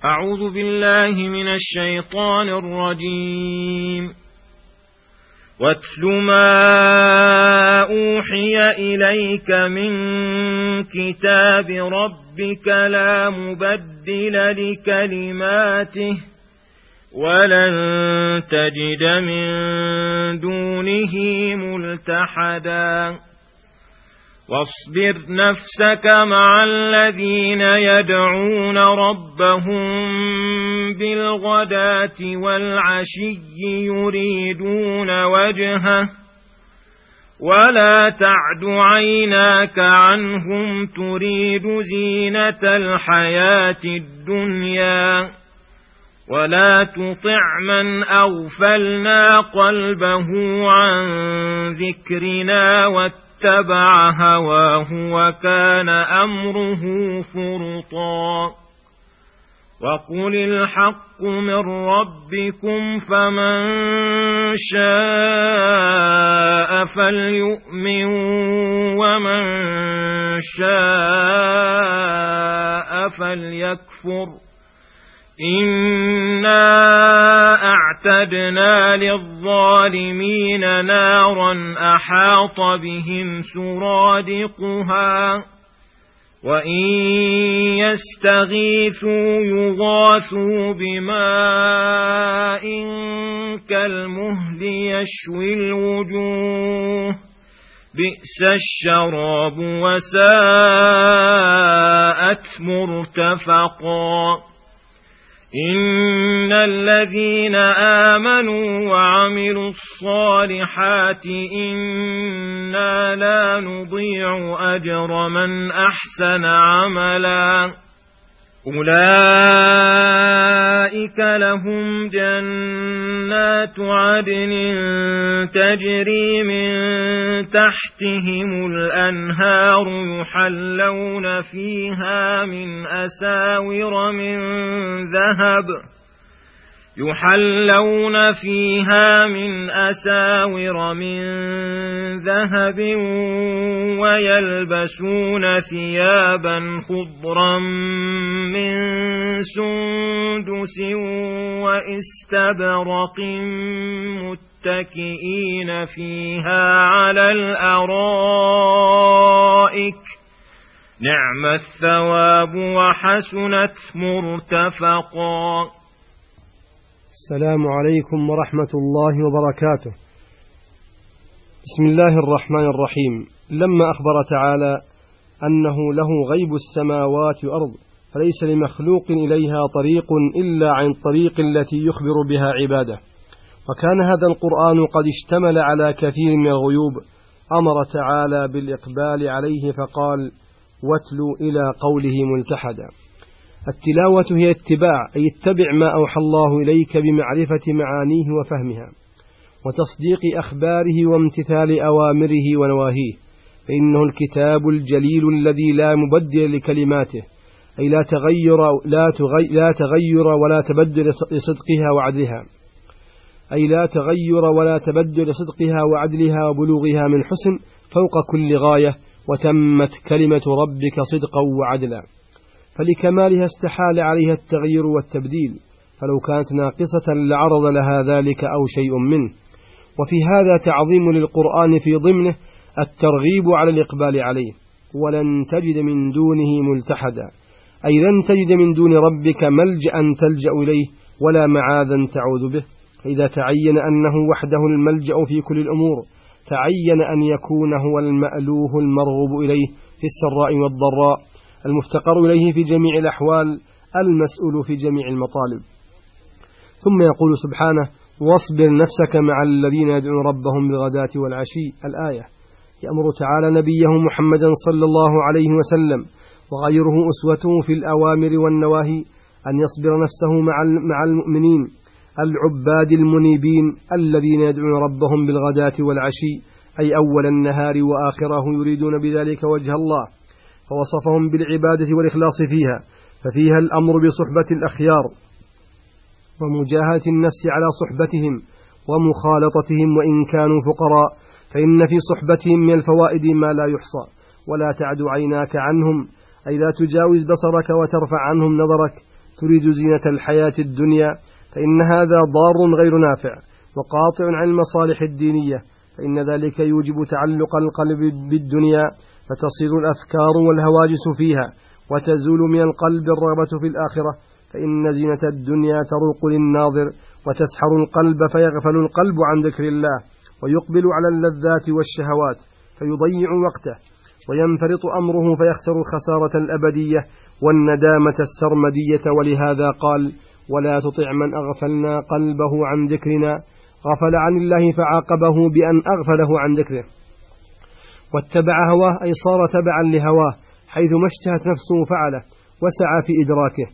أعوذ بالله من الشيطان الرجيم. واتل ما أوحي إليك من كتاب ربك لا مبدل لكلماته ولن تجد من دونه ملتحدا واصبر نفسك مع الذين يدعون ربهم بالغداة والعشي يريدون وجهه ولا تعد عيناك عنهم تريد زينة الحياة الدنيا ولا تطع من أغفلنا قلبه عن ذكرنا واتبع هواه وكان أمره فرطا وقل الحق من ربكم فمن شاء فليؤمن ومن شاء فليكفر إنا أعتدنا للظالمين نارا أحاط بهم سرادقها وإن يستغيثوا يغاثوا بماء كالمهل يشوي الوجوه بئس الشراب وساءت مرتفقا إن الذين آمنوا وعملوا الصالحات إنا لا نضيع أجر من أحسن عملا أولئك لهم جنات عدن تجري من تحتهم الأنهار يحلون فيها من أساور من ذهب ويلبسون ثيابا خضرا من سندس واستبرق متكئين فيها على الأرائك نعم الثواب وحسنت مرتفقا. السلام عليكم ورحمة الله وبركاته. بسم الله الرحمن الرحيم. لما أخبر تعالى أنه له غيب السماوات والأرض فليس لمخلوق إليها طريق إلا عن طريق التي يخبر بها عباده، وكان هذا القرآن قد اشتمل على كثير من الغيوب، أمر تعالى بالإقبال عليه فقال: واتلوا إلى قوله ملتحدا. التلاوة هي اتباع، أي اتبع ما أوحى الله إليك بمعرفة معانيه وفهمها وتصديق أخباره وامتثال أوامره ونواهيه، فإنه الكتاب الجليل الذي لا مبدل لكلماته، أي لا تغير ولا تبدل لصدقها وعدلها وبلوغها من حسن فوق كل غاية، وتمت كلمة ربك صدقا وعدلا، فلكمالها استحال عليها التغيير والتبديل، فلو كانت ناقصة لعرض لها ذلك أو شيء منه. وفي هذا تعظيم للقرآن في ضمنه الترغيب على الإقبال عليه. ولن تجد من دونه ملتحدا، أي لن تجد من دون ربك ملجأ تلجأ إليه ولا معاذا تعوذ به، فإذا تعين أنه وحده الملجأ في كل الأمور تعين أن يكون هو المألوه المرغوب إليه في السراء والضراء، المفتقر إليه في جميع الأحوال، المسؤول في جميع المطالب. ثم يقول سبحانه: واصبر نفسك مع الذين يدعون ربهم بالغداة والعشي. الآية يأمر تعالى نبيه محمدا صلى الله عليه وسلم وغيره أسوته في الأوامر والنواهي أن يصبر نفسه مع المؤمنين العباد المنيبين الذين يدعون ربهم بالغداة والعشي، أي أول النهار وآخره، يريدون بذلك وجه الله، فوصفهم بالعبادة والإخلاص فيها، ففيها الأمر بصحبة الأخيار ومجاهدة النفس على صحبتهم ومخالطتهم وإن كانوا فقراء، فإن في صحبتهم من الفوائد ما لا يحصى. ولا تعد عيناك عنهم، أي لا تجاوز بصرك وترفع عنهم نظرك، تريد زينة الحياة الدنيا فإن هذا ضار غير نافع وقاطع عن المصالح الدينية، فإن ذلك يوجب تعلق القلب بالدنيا فتصير الأفكار والهواجس فيها وتزول من القلب الرغبة في الآخرة، فإن زينة الدنيا تروق للناظر وتسحر القلب فيغفل القلب عن ذكر الله ويقبل على اللذات والشهوات فيضيع وقته وينفرط أمره فيخسر الخسارة الأبدية والندامة السرمدية. ولهذا قال: ولا تطع من أغفلنا قلبه عن ذكرنا، غفل عن الله فعاقبه بأن أغفله عن ذكره واتبع هواه، أي صار تبعا لهواه حيث ما اشتهت نفسه فعله وسعى في إدراكه،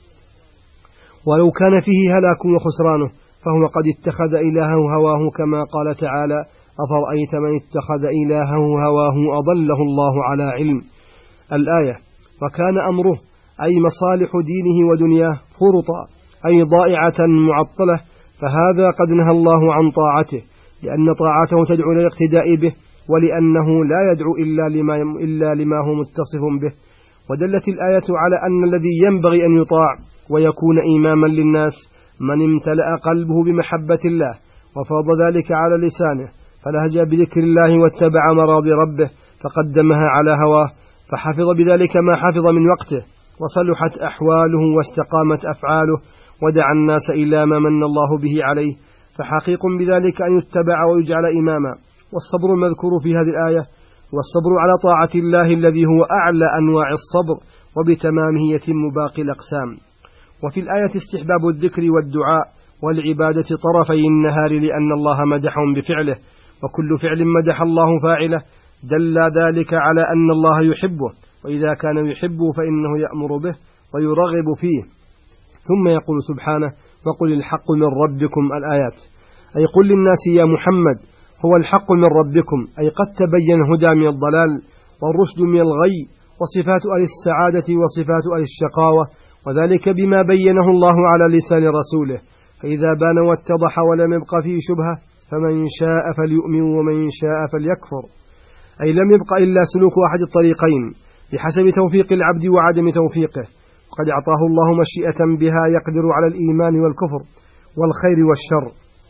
ولو كان فيه هلاك وخسرانه فهو قد اتخذ إلهه هواه، كما قال تعالى: أفرأيت من اتخذ إلهه هواه أضله الله على علم. الآية: وكان أمره أي مصالح دينه ودنياه فرطا أي ضائعة معطلة، فهذا قد نهى الله عن طاعته لأن طاعته تدعو للاقتداء به، ولأنه لا يدعو إلا لما هو متصف به. ودلت الآية على أن الذي ينبغي أن يطاع ويكون إماما للناس من امتلأ قلبه بمحبة الله وفاض ذلك على لسانه فلهج بذكر الله واتبع مراضي ربه فقدمها على هواه، فحفظ بذلك ما حفظ من وقته وصلحت أحواله واستقامت أفعاله ودعا الناس إلى ما من الله به عليه، فحقيق بذلك أن يتبع ويجعل إماما. والصبر المذكور في هذه الآية والصبر على طاعة الله الذي هو أعلى أنواع الصبر وبتمامه يتم باقي الأقسام. وفي الآية استحباب الذكر والدعاء والعبادة طرفي النهار لأن الله مدحهم بفعله، وكل فعل مدح الله فاعله دل ذلك على أن الله يحبه، وإذا كان يحبه فإنه يأمر به ويرغب فيه. ثم يقول سبحانه: وقل الحق من ربكم. الآيات أي قل للناس يا محمد هو الحق من ربكم، أي قد تبين الهدى من الضلال والرشد من الغي، وصفات أهل السعادة وصفات أهل الشقاوة، وذلك بما بينه الله على لسان رسوله، فإذا بان واتضح ولم يبق فيه شبهة فمن شاء فليؤمن ومن شاء فليكفر، أي لم يبق إلا سلوك أحد الطريقين بحسب توفيق العبد وعدم توفيقه، وقد أعطاه الله مشيئة بها يقدر على الإيمان والكفر والخير والشر،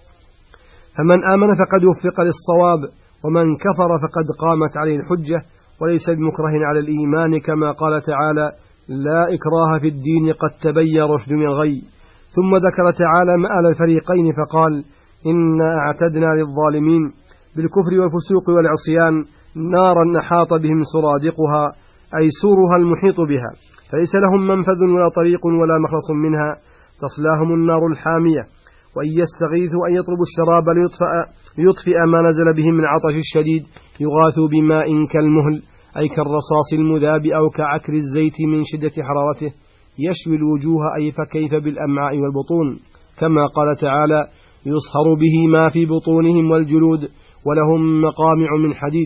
فمن آمن فقد وفق للصواب، ومن كفر فقد قامت عليه الحجة وليس بمكره على الإيمان، كما قال تعالى: لا إكراه في الدين قد تبين رشد من الغي. ثم ذكر تعالى مآل الفريقين فقال: إنا أعتدنا للظالمين بالكفر والفسوق والعصيان نارا أحاط بهم سرادقها، أي سورها المحيط بها، فليس لهم منفذ ولا طريق ولا مخلص منها، تصلاهم النار الحامية، وإن يستغيثوا أن يطلبوا الشراب ليطفئ ما نزل بهم من عطش الشديد يغاثوا بماء كالمهل، أي كالرصاص المذاب أو كعكر الزيت من شدة حرارته يشوي الوجوه، أي فكيف بالأمعاء والبطون، كما قال تعالى: يصهر به ما في بطونهم والجلود ولهم مقامع من حديد.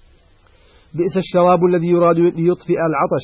بئس الشراب الذي يراد ليطفئ العطش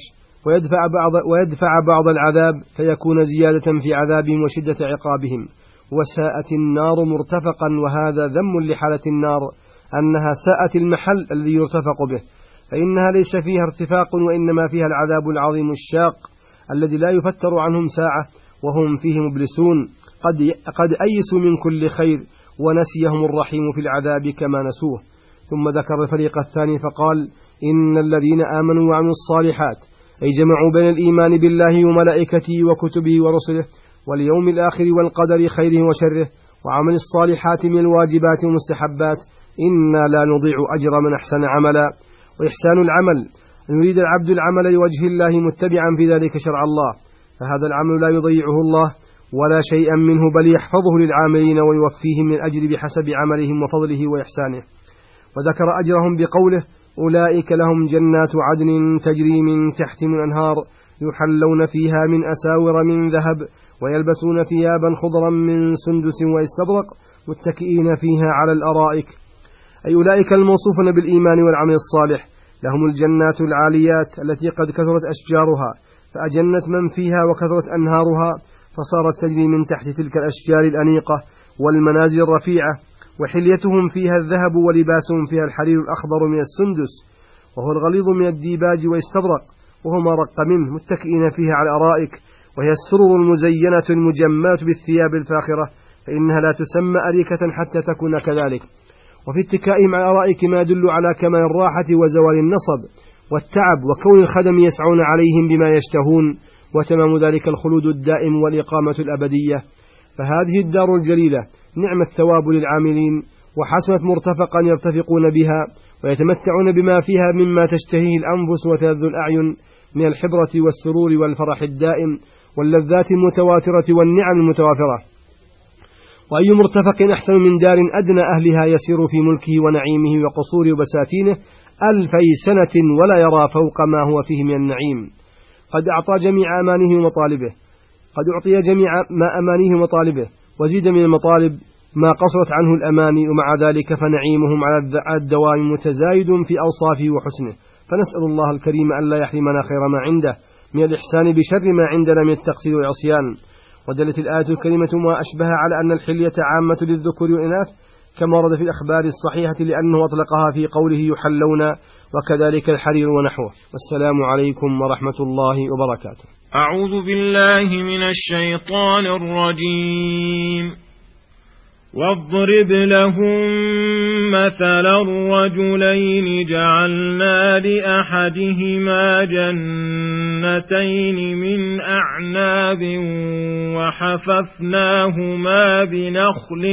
ويدفع بعض العذاب فيكون زيادة في عذابهم وشدة عقابهم. وساءت النار مرتفقا، وهذا ذم لحالة النار أنها ساءت المحل الذي يرتفق به، فإنها ليس فيها ارتفاق وإنما فيها العذاب العظيم الشاق الذي لا يفتر عنهم ساعة وهم فيه مبلسون، قد أيسوا من كل خير ونسيهم الرحيم في العذاب كما نسوه. ثم ذكر الفريق الثاني فقال: إن الذين آمنوا وعملوا الصالحات، أي جمعوا بين الإيمان بالله وملائكته وكتبه ورسله واليوم الآخر والقدر خيره وشره وعمل الصالحات من الواجبات والمستحبات، إنا لا نضيع أجر من أحسن عملا. وإحسان العمل أن يريد العبد العمل لوجه الله متبعا في ذلك شرع الله، فهذا العمل لا يضيعه الله ولا شيئا منه، بل يحفظه للعاملين ويوفيهم من الأجر بحسب عملهم وفضله وإحسانه. وذكر أجرهم بقوله: أولئك لهم جنات عدن تجري من تحتهم الأنهار يحلون فيها من أساور من ذهب ويلبسون ثيابا خضرا من سندس واستبرق متكئين فيها على الأرائك، أي أولئك الموصوفون بالإيمان والعمل الصالح لهم الجنات العاليات التي قد كثرت أشجارها فأجنت من فيها وكثرت أنهارها فصارت تجري من تحت تلك الأشجار الأنيقة والمنازل الرفيعة، وحليتهم فيها الذهب ولباسهم فيها الحرير الأخضر من السندس وهو الغليظ من الديباج واستبرق وهو ما رق منه، متكئين فيها على الأرائك وهي السرر المزينة المجملة بالثياب الفاخرة، فإنها لا تسمى أريكة حتى تكون كذلك. وفي اتكائهم على الأرائك ما يدل على كمال الراحة وزوال النصب والتعب، وكون الخدم يسعون عليهم بما يشتهون، وتمام ذلك الخلود الدائم والإقامة الأبدية. فهذه الدار الجليلة نعم الثواب للعاملين، وحسنت مرتفقا يرتفقون بها ويتمتعون بما فيها مما تشتهيه الأنفس وتلذ الأعين من الحبرة والسرور والفرح الدائم واللذات المتواترة والنعم المتوافرة. وأي مرتفق أحسن من دار أدنى أهلها يسير في ملكه ونعيمه وقصوره وبساتينه 2000 سنة ولا يرى فوق ما هو فيه من النعيم. قد أعطى جميع أمانيه ومطالبه، قد أعطي جميع ما أمانيه ومطالبه، وزيد من المطالب ما قصرت عنه الأماني، ومع ذلك فنعيمهم على الدوام متزايد في أوصافه وحسنه. فنسأل الله الكريم ألا يحرمنا خير ما عنده من الإحسان بشر ما عندنا من التقصير والعصيان. ودلت الآية الكريمة ما أشبه على أن الحلية عامة للذكور والإناث كما ورد في الأخبار الصحيحة، لأنه أطلقها في قوله يحلون، وكذلك الحرير ونحوه. والسلام عليكم ورحمة الله وبركاته. أعوذ بالله من الشيطان الرجيم. واضرب لهم مثل الرجلين جعلنا لأحدهما جنتين من أعناب وحففناهما بنخل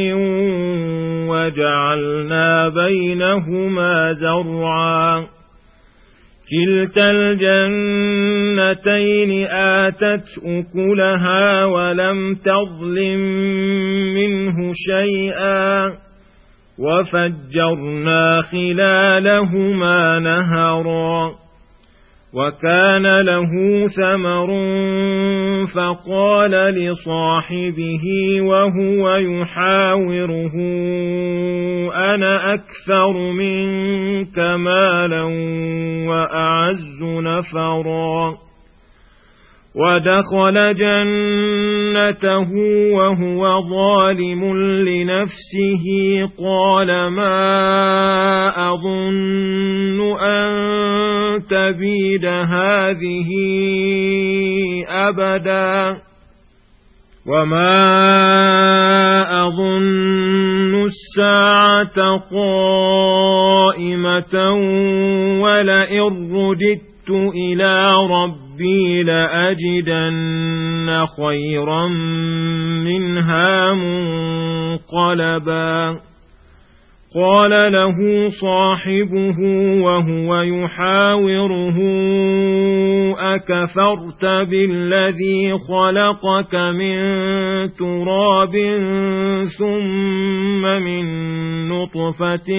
وجعلنا بينهما زرعا كلتا الجنتين آتت أكلها ولم تظلم منه شيئا وفجرنا خلالهما نهرا وكان له ثمر فقال لصاحبه وهو يحاوره أنا أكثر منك مالا وأعز نفرا ودخل جنته وهو ظالم لنفسه قال ما أظن أن تبيد هذه أبدا وما أظن الساعة قائمة ولئن رددت إلى ربي لأجدن خيرا منها منقلبا قال له صاحبه وهو يحاوره أكفرت بالذي خلقك من تراب ثم من نطفة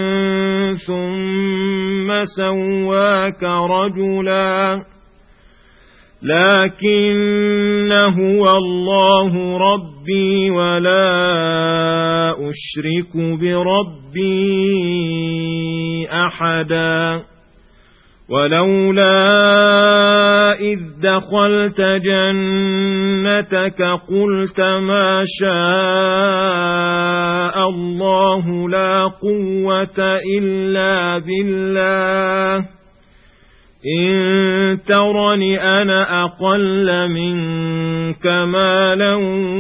ثم سواك رجلا لكن هو الله ربي ولا أشرك بربي أحدا ولولا إذ دخلت جنتك قلت ما شاء الله لا قوة إلا بالله إن ترني أنا أقل منك مالا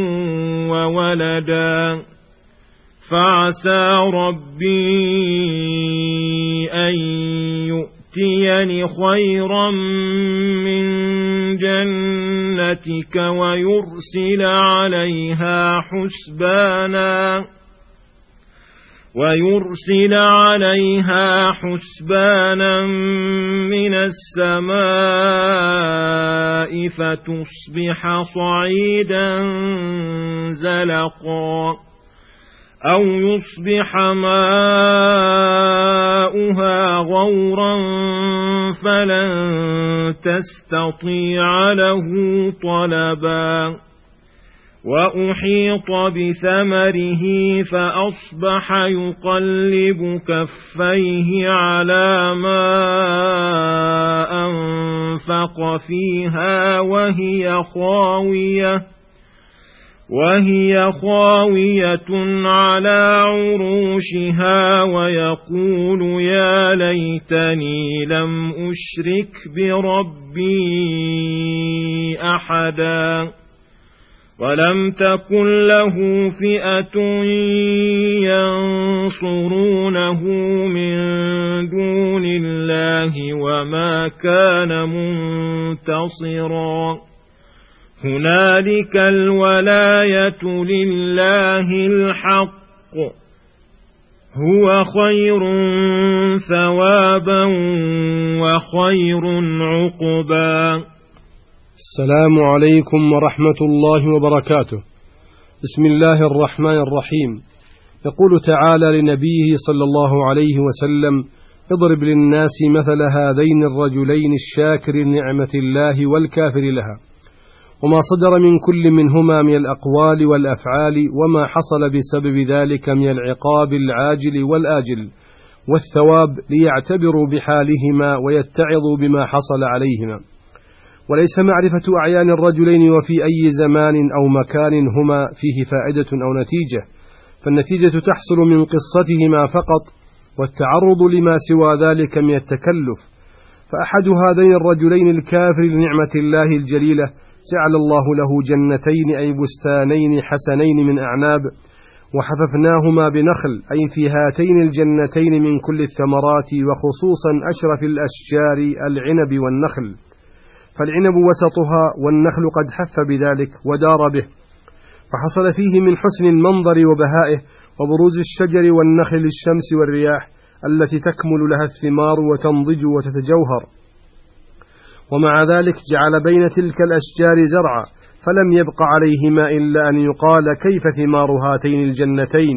وولدا فعسى ربي أن يؤتيني خيرا من جنتك ويرسل عليها حسبانا من السماء فتصبح صعيدا زلقا أو يصبح ماؤها غورا فلن تستطيع له طلبا وأحيط بثمره فأصبح يقلب كفيه على ما أنفق فيها وهي خاوية على عروشها ويقول يا ليتني لم أشرك بربي أحدا ولم تكن له فئة ينصرونه من دون الله وما كان منتصرا هنالك الولاية لله الحق هو خير ثوابا وخير عقبا. السلام عليكم ورحمة الله وبركاته. بسم الله الرحمن الرحيم. يقول تعالى لنبيه صلى الله عليه وسلم: اضرب للناس مثل هذين الرجلين الشاكر نعمة الله والكافر لها، وما صدر من كل منهما من الأقوال والأفعال، وما حصل بسبب ذلك من العقاب العاجل والآجل والثواب، ليعتبروا بحالهما ويتعظوا بما حصل عليهما. وليس معرفة أعيان الرجلين وفي أي زمان أو مكان هما فيه فائدة أو نتيجة، فالنتيجة تحصل من قصتهما فقط، والتعرض لما سوى ذلك من التكلف. فأحد هذين الرجلين الكافر لنعمة الله الجليلة جعل الله له جنتين أي بستانين حسنين من أعناب، وحففناهما بنخل، أي في هاتين الجنتين من كل الثمرات، وخصوصا أشرف الأشجار العنب والنخل، فالعنب وسطها والنخل قد حف بذلك ودار به، فحصل فيه من حسن المنظر وبهائه وبروز الشجر والنخل للشمس والرياح التي تكمل لها الثمار وتنضج وتتجوهر. ومع ذلك جعل بين تلك الأشجار زرعا، فلم يبق عليهما إلا أن يقال كيف ثمار هاتين الجنتين،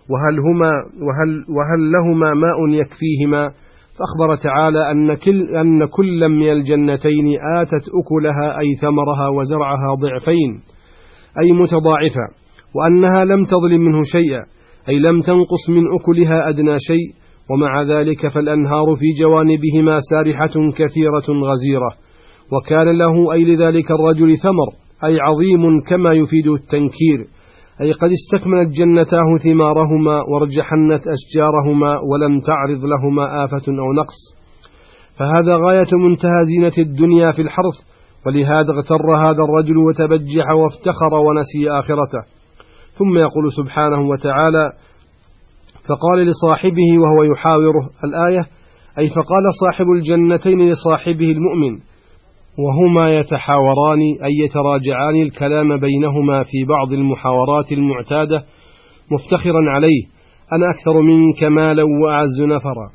وهل لهما ماء يكفيهما. فأخبر تعالى أن كل من الجنتين آتت أكلها أي ثمرها وزرعها ضعفين أي متضاعفة، وأنها لم تظلم منه شيئا أي لم تنقص من أكلها أدنى شيء. ومع ذلك فالأنهار في جوانبهما سارحة كثيرة غزيرة، وكان له أي لذلك الرجل ثمر أي عظيم كما يفيد التنكير، أي قد استكملت جنتاه ثمارهما وارجحنت أشجارهما ولم تعرض لهما آفة أو نقص. فهذا غاية منتهى زينة الدنيا في الحرث، ولهذا اغتر هذا الرجل وتبجح وافتخر ونسي آخرته. ثم يقول سبحانه وتعالى: فقال لصاحبه وهو يحاوره الآية، أي فقال صاحب الجنتين لصاحبه المؤمن وهما يتحاوران أي يتراجعان الكلام بينهما في بعض المحاورات المعتادة، مفتخرا عليه: أنا أكثر منك مالا وأعز نفرا.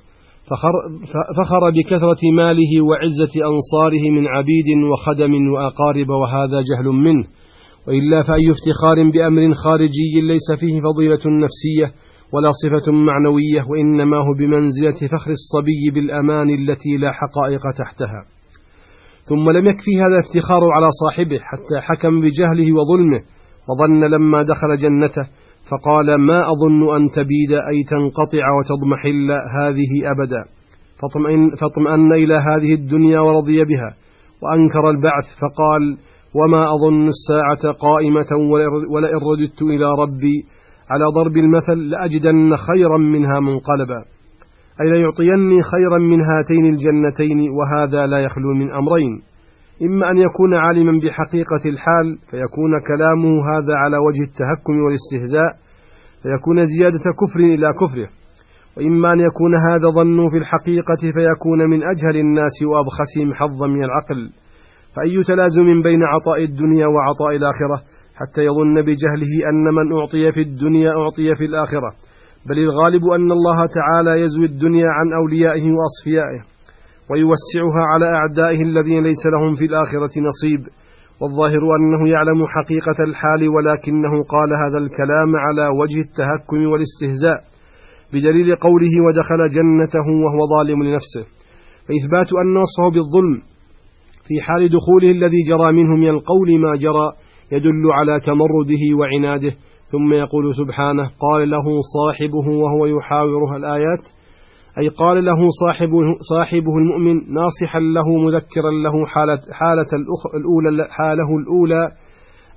فخر بكثرة ماله وعزة أنصاره من عبيد وخدم وأقارب، وهذا جهل منه، وإلا فأي افتخار بأمر خارجي ليس فيه فضيلة نفسية ولا صفة معنوية، وإنما هو بمنزلة فخر الصبي بالأمان التي لا حقائق تحتها. ثم لم يكفي هذا الافتخار على صاحبه حتى حكم بجهله وظلمه، وظن لما دخل جنته فقال: ما أظن أن تبيد أي تنقطع وتضمحل هذه أبدا، فاطمأن إلى هذه الدنيا ورضي بها، وأنكر البعث فقال: وما أظن الساعة قائمة ولئن رددت إلى ربي على ضرب المثل لأجدن خيرا منها منقلبا، أي ليعطيني خيرا من هاتين الجنتين. وهذا لا يخلو من أمرين: إما أن يكون عالما بحقيقة الحال فيكون كلامه هذا على وجه التهكم والاستهزاء فيكون زيادة كفر إلى كفره، وإما أن يكون هذا ظنه في الحقيقة فيكون من أجهل الناس وأبخسهم حظا من العقل. فأي تلازم بين عطاء الدنيا وعطاء الآخرة حتى يظن بجهله أن من أعطي في الدنيا أعطي في الآخرة، بل الغالب أن الله تعالى يزوي الدنيا عن أوليائه وأصفيائه ويوسعها على أعدائه الذين ليس لهم في الآخرة نصيب. والظاهر أنه يعلم حقيقة الحال، ولكنه قال هذا الكلام على وجه التهكم والاستهزاء، بدليل قوله: ودخل جنته وهو ظالم لنفسه. فإثبات أن وصفه بالظلم في حال دخوله الذي جرى منه من القول ما جرى يدل على تمرده وعناده. ثم يقول سبحانه: قال له صاحبه وهو يحاوره الآيات، أي قال له صاحبه المؤمن ناصحا له مذكرا له حاله الأولى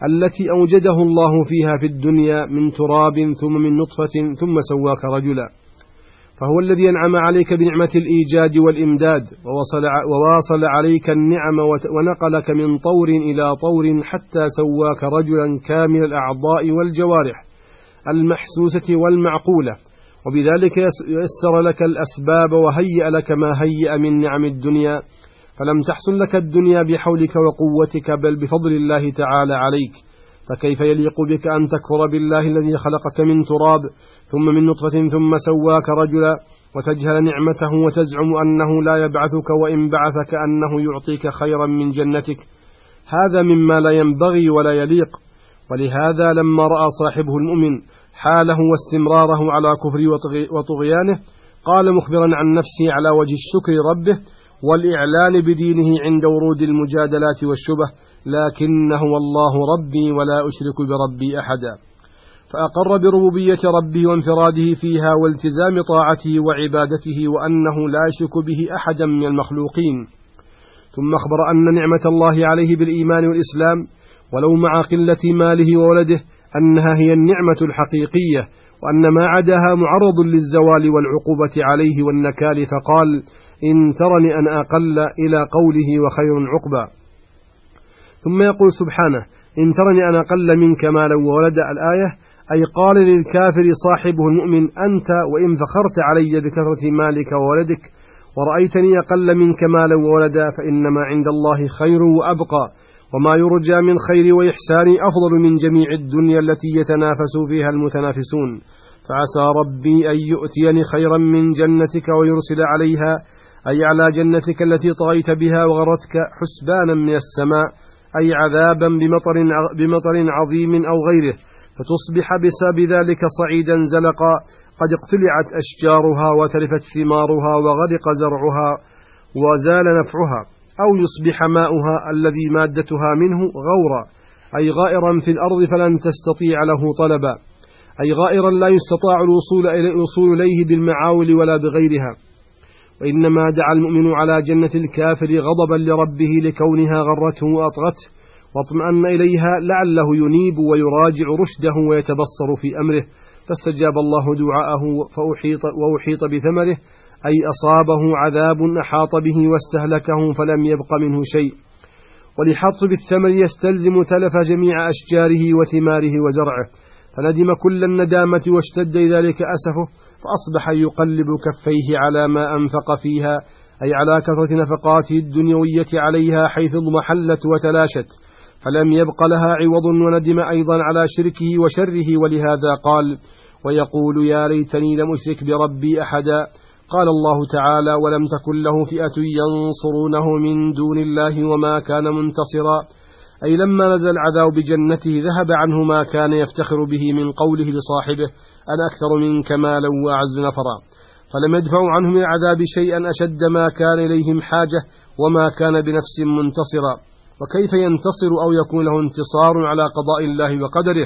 التي أوجده الله فيها في الدنيا من تراب ثم من نطفة ثم سواك رجلا. فهو الذي أنعم عليك بنعمة الإيجاد والإمداد وواصل عليك النعم ونقلك من طور إلى طور حتى سواك رجلا كامل الأعضاء والجوارح المحسوسة والمعقولة، وبذلك يسر لك الأسباب وهيأ لك ما هيأ من نعم الدنيا. فلم تحصل لك الدنيا بحولك وقوتك بل بفضل الله تعالى عليك، فكيف يليق بك أن تكفر بالله الذي خلقك من تراب ثم من نطفة ثم سواك رجلا وتجهل نعمته وتزعم أنه لا يبعثك وإن بعثك أنه يعطيك خيرا من جنتك؟ هذا مما لا ينبغي ولا يليق. ولهذا لما رأى صاحبه المؤمن حاله واستمراره على كفر وطغيانه قال مخبرا عن نفسه على وجه الشكر ربه والإعلان بدينه عند ورود المجادلات والشبه: لكنه والله ربي ولا أشرك بربي أحدا. فأقر بربوبية ربه وانفراده فيها والتزام طاعته وعبادته وأنه لا يشرك به أحدا من المخلوقين. ثم أخبر أن نعمة الله عليه بالإيمان والإسلام ولو مع قلة ماله وولده أنها هي النعمة الحقيقية، وأن ما عداها معرض للزوال والعقوبة عليه والنكال، فقال: إن ترني أنا أقل، إلى قوله وخير عقبى. ثم يقول سبحانه: إن ترني أنا أقل منك مالا وولدا، الآية، أي قال للكافر صاحبه المؤمن: أنت وإن فخرت علي بكثرة مالك وولدك ورأيتني أقل منك مالا وولدا فإنما عند الله خير وأبقى، وما يرجى من خير وإحسان أفضل من جميع الدنيا التي يتنافس فيها المتنافسون. فعسى ربي أن يؤتيني خيرا من جنتك ويرسل عليها، أي على جنتك التي طغيت بها وغرتك، حسبانا من السماء، أي عذابا بمطر عظيم أو غيره، فتصبح بسبب ذلك صعيدا زلقا قد اقتلعت أشجارها وتلفت ثمارها وغرق زرعها وزال نفعها، أو يصبح ماؤها الذي مادتها منه غورا، أي غائرا في الأرض فلن تستطيع له طلبا، أي غائرا لا يستطاع الوصول إليه بالمعاول ولا بغيرها. وإنما دعا المؤمن على جنة الكافر غضبا لربه لكونها غرته وأطغته، واطمأن إليها لعله ينيب ويراجع رشده ويتبصر في أمره، فاستجاب الله دعاءه وأحيط بثمره، أي أصابه عذاب أحاط به واستهلكه فلم يبق منه شيء. ولحط بالثمر يستلزم تلف جميع أشجاره وثماره وزرعه، فندم كل الندامة واشتد ذلك أسفه، فأصبح يقلب كفيه على ما أنفق فيها، أي على كثرة نفقاته الدنيوية عليها، حيث اضمحلت وتلاشت فلم يبق لها عوض، وندم أيضا على شركه وشره. ولهذا قال: ويقول يا ليتني لم أشرك بربي أحدا. قال الله تعالى: ولم تكن له فئة ينصرونه من دون الله وما كان منتصرا، أي لما نزل العذاب بجنته ذهب عنه ما كان يفتخر به من قوله لصاحبه: أنا أكثر منك مالا وأعز نفرا، فلم يدفعوا عنه من العذاب شيئا أشد ما كان إليهم حاجة، وما كان بنفس منتصرا. وكيف ينتصر أو يكون له انتصار على قضاء الله وقدره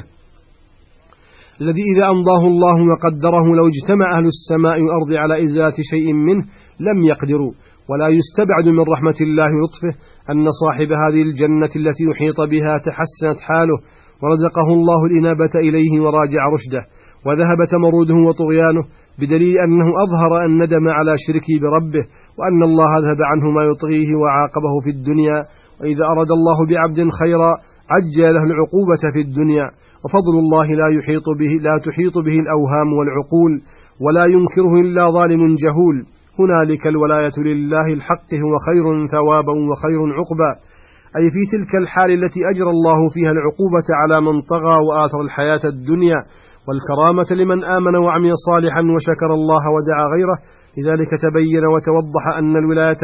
الذي إذا أمضاه الله وقدره لو اجتمع أهل السماء والأرض على إزالة شيء منه لم يقدروا؟ ولا يستبعد من رحمة الله ولطفه أن صاحب هذه الجنة التي يحيط بها تحسنت حاله ورزقه الله الإنابة إليه وراجع رشده وذهب تمرده وطغيانه، بدليل أنه أظهر الندم على شركه بربه، وأن الله ذهب عنه ما يطغيه وعاقبه في الدنيا. وإذا أراد الله بعبد خيرا عجل له العقوبة في الدنيا، وفضل الله لا تحيط به الأوهام والعقول، ولا ينكره إلا ظالم جهول. هنالك الولاية لله الحق، هو خير ثوابا وخير عقبا، أي في تلك الحال التي أجرى الله فيها العقوبة على من طغى وآثر الحياة الدنيا، والكرامة لمن آمن وعمل صالحا وشكر الله ودعا غيره. لذلك تبين وتوضح أن الولاية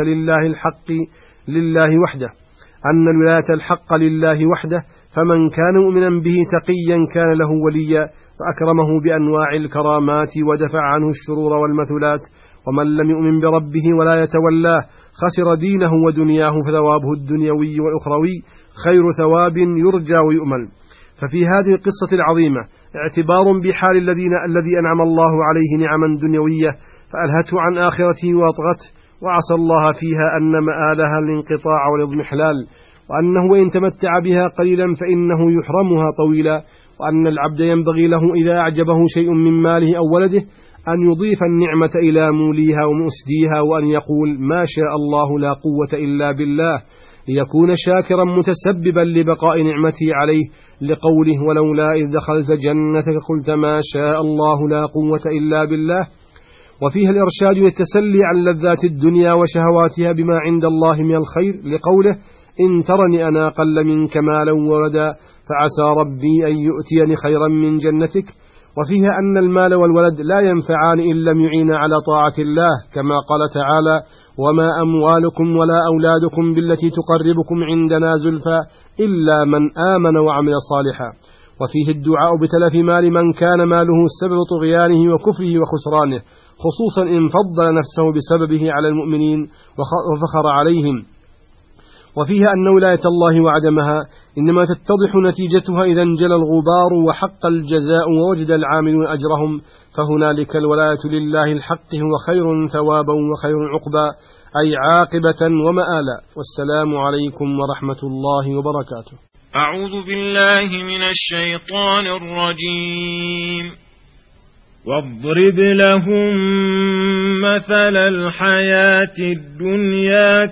الحق لله وحده، فمن كان مؤمنا به تقيا كان له وليا، فأكرمه بأنواع الكرامات ودفع عنه الشرور والمثلات. ومن لم يؤمن بربه ولا يتولاه خسر دينه ودنياه، فثوابه الدنيوي والأخروي خير ثواب يرجى ويؤمل. ففي هذه القصة العظيمة اعتبار بحال الذي أنعم الله عليه نعما دنيوية فألهته عن آخرته وأطغته، وعسى الله فيها أن مآلها الانقطاع والاضمحلال، وأنه وإن تمتع بها قليلا فإنه يحرمها طويلا، وأن العبد ينبغي له إذا أعجبه شيء من ماله أو ولده أن يضيف النعمة إلى موليها ومؤسديها، وأن يقول ما شاء الله لا قوة إلا بالله، ليكون شاكرا متسببا لبقاء نعمته عليه، لقوله ولولا إذ دخلت جنتك قلت ما شاء الله لا قوة إلا بالله. وفيها الإرشاد والتسلي عن لذات الدنيا وشهواتها بما عند الله من الخير، لقوله إن ترني أنا أقل منك مالا وولدا فعسى ربي أن يؤتيني خيرا من جنتك. وفيها أن المال والولد لا ينفعان إن لم يعين على طاعة الله، كما قال تعالى وما أموالكم ولا أولادكم بالتي تقربكم عندنا زلفى إلا من آمن وعمل صالحا. وفيه الدعاء بتلف مال من كان ماله سبب طغيانه وكفره وخسرانه، خصوصا إن فضل نفسه بسببه على المؤمنين وفخر عليهم. وفيها أن ولاية الله وعدمها إنما تتضح نتيجتها إذا انجلى الغبار وحق الجزاء ووجد العاملون أجرهم، فهنالك الولاية لله الحق هو خير ثوابا وخير عقبا، أي عاقبة ومآلا. والسلام عليكم ورحمة الله وبركاته. أعوذ بالله من الشيطان الرجيم. واضرب لهم مثل الحياة الدنيا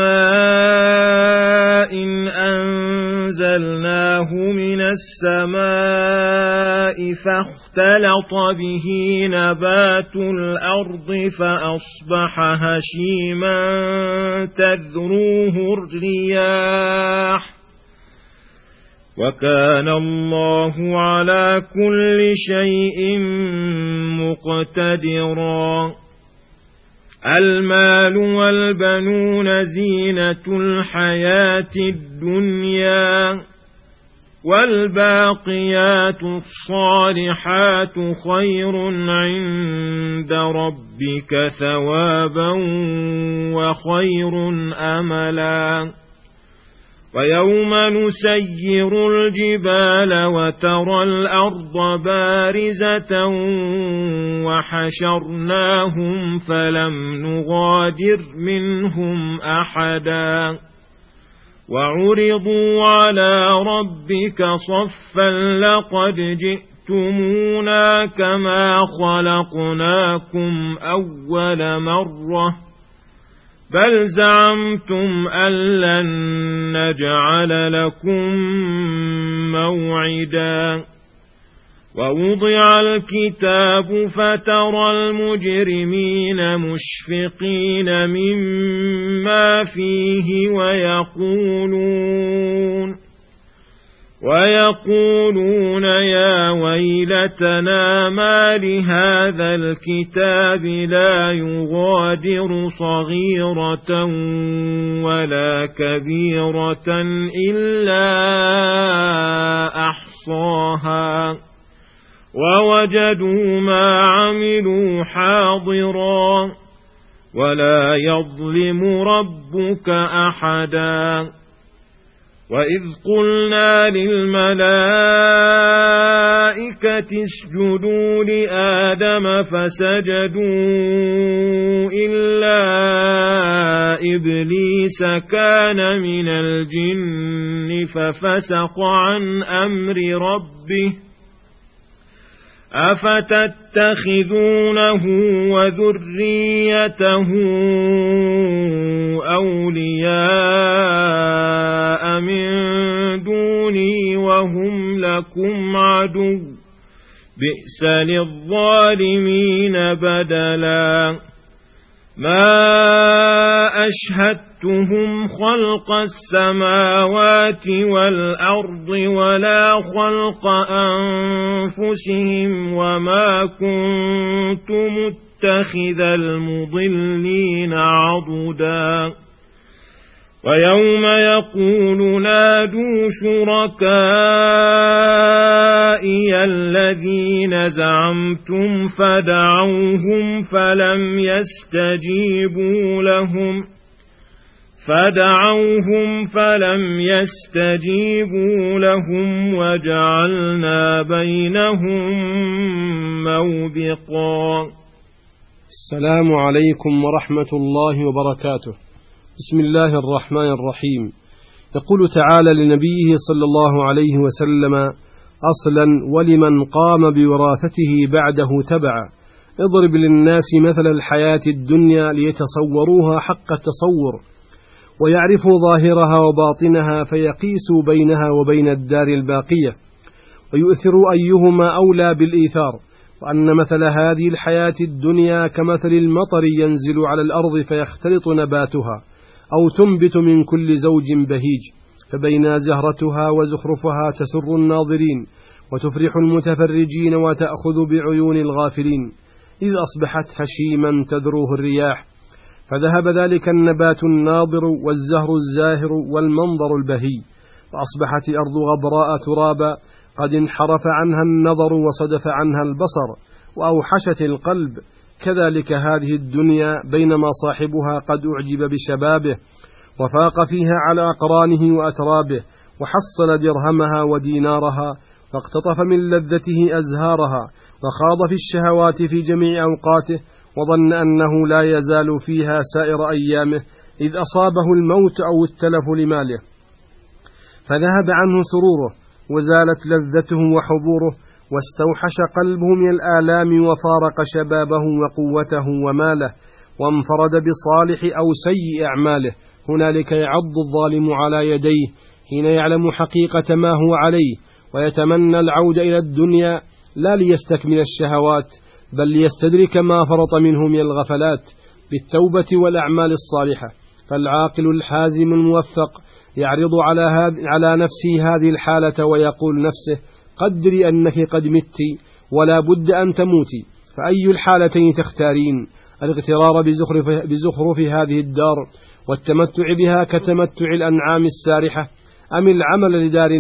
كماء إن أنزلناه من السماء فاختلط به نبات الأرض فأصبح هشيما تذروه الرياح وكان الله على كل شيء مقتدرا. المال والبنون زينة الحياة الدنيا والباقيات الصالحات خير عند ربك ثوابا وخير أملا. ويوم نسير الجبال وترى الأرض بارزة وحشرناهم فلم نغادر منهم أحدا وعرضوا على ربك صفا لقد جئتمونا كما خلقناكم أول مرة بل زعمتم أن لن نجعل لكم موعدا. ووضع الكتاب فترى المجرمين مشفقين مما فيه ويقولون يا ويلتنا ما لهذا الكتاب لا يغادر صغيرة ولا كبيرة إلا أحصاها ووجدوا ما عملوا حاضرا ولا يظلم ربك أحدا. وإذ قلنا للملائكة اسجدوا لآدم فسجدوا إلا إبليس كان من الجن ففسق عن أمر ربه أفتتخذونه وذريته أولياء من دوني وهم لكم عدو بئس للظالمين بدلا. ما أشهدتهم خلق السماوات والأرض ولا خلق أنفسهم وما كنت متخذ المضلين عضدا. ويوم يقول نادوا شركائي الذين زعمتم فدعوهم فلم يستجيبوا لهم وجعلنا بينهم موبقا. السلام عليكم ورحمة الله وبركاته. بسم الله الرحمن الرحيم. يقول تعالى لنبيه صلى الله عليه وسلم: أصلا ولمن قام بوراثته بعده تبعا، اضرب للناس مثل الحياة الدنيا ليتصوروها حق التصور، ويعرفوا ظاهرها وباطنها، فيقيسوا بينها وبين الدار الباقية، ويؤثروا أيهما أولى بالإيثار، وأن مثل هذه الحياة الدنيا كمثل المطر ينزل على الأرض فيختلط نباتها أو تنبت من كل زوج بهيج، فبين زهرتها وزخرفها تسر الناظرين وتفرح المتفرجين وتأخذ بعيون الغافلين، إذ أصبحت هشيما تذروه الرياح، فذهب ذلك النبات الناضر والزهر الزاهر والمنظر البهي، فأصبحت الأرض غبراء ترابا قد انحرف عنها النظر وصدف عنها البصر وأوحشت القلب. كذلك هذه الدنيا بينما صاحبها قد أعجب بشبابه وفاق فيها على أقرانه وأترابه، وحصل درهمها ودينارها، فاقتطف من لذته أزهارها، وخاض في الشهوات في جميع أوقاته، وظن أنه لا يزال فيها سائر أيامه، إذ أصابه الموت أو التلف لماله، فذهب عنه سروره وزالت لذته وحبوره، واستوحش قلبه من الآلام، وفارق شبابه وقوته وماله، وانفرد بصالح أو سيء أعماله. هنالك يعض الظالم على يديه حين يعلم حقيقة ما هو عليه، ويتمنى العود إلى الدنيا لا ليستكمل الشهوات، بل ليستدرك ما فرط منه من الغفلات بالتوبة والأعمال الصالحة. فالعاقل الحازم الموفق يعرض على نفسه هذه الحالة ويقول نفسه: قدري أنك قد مت ولا بد أن تموتي، فأي الحالتين تختارين؟ الاغترار بزخرف هذه الدار والتمتع بها كتمتع الأنعام السارحة، أم العمل لدار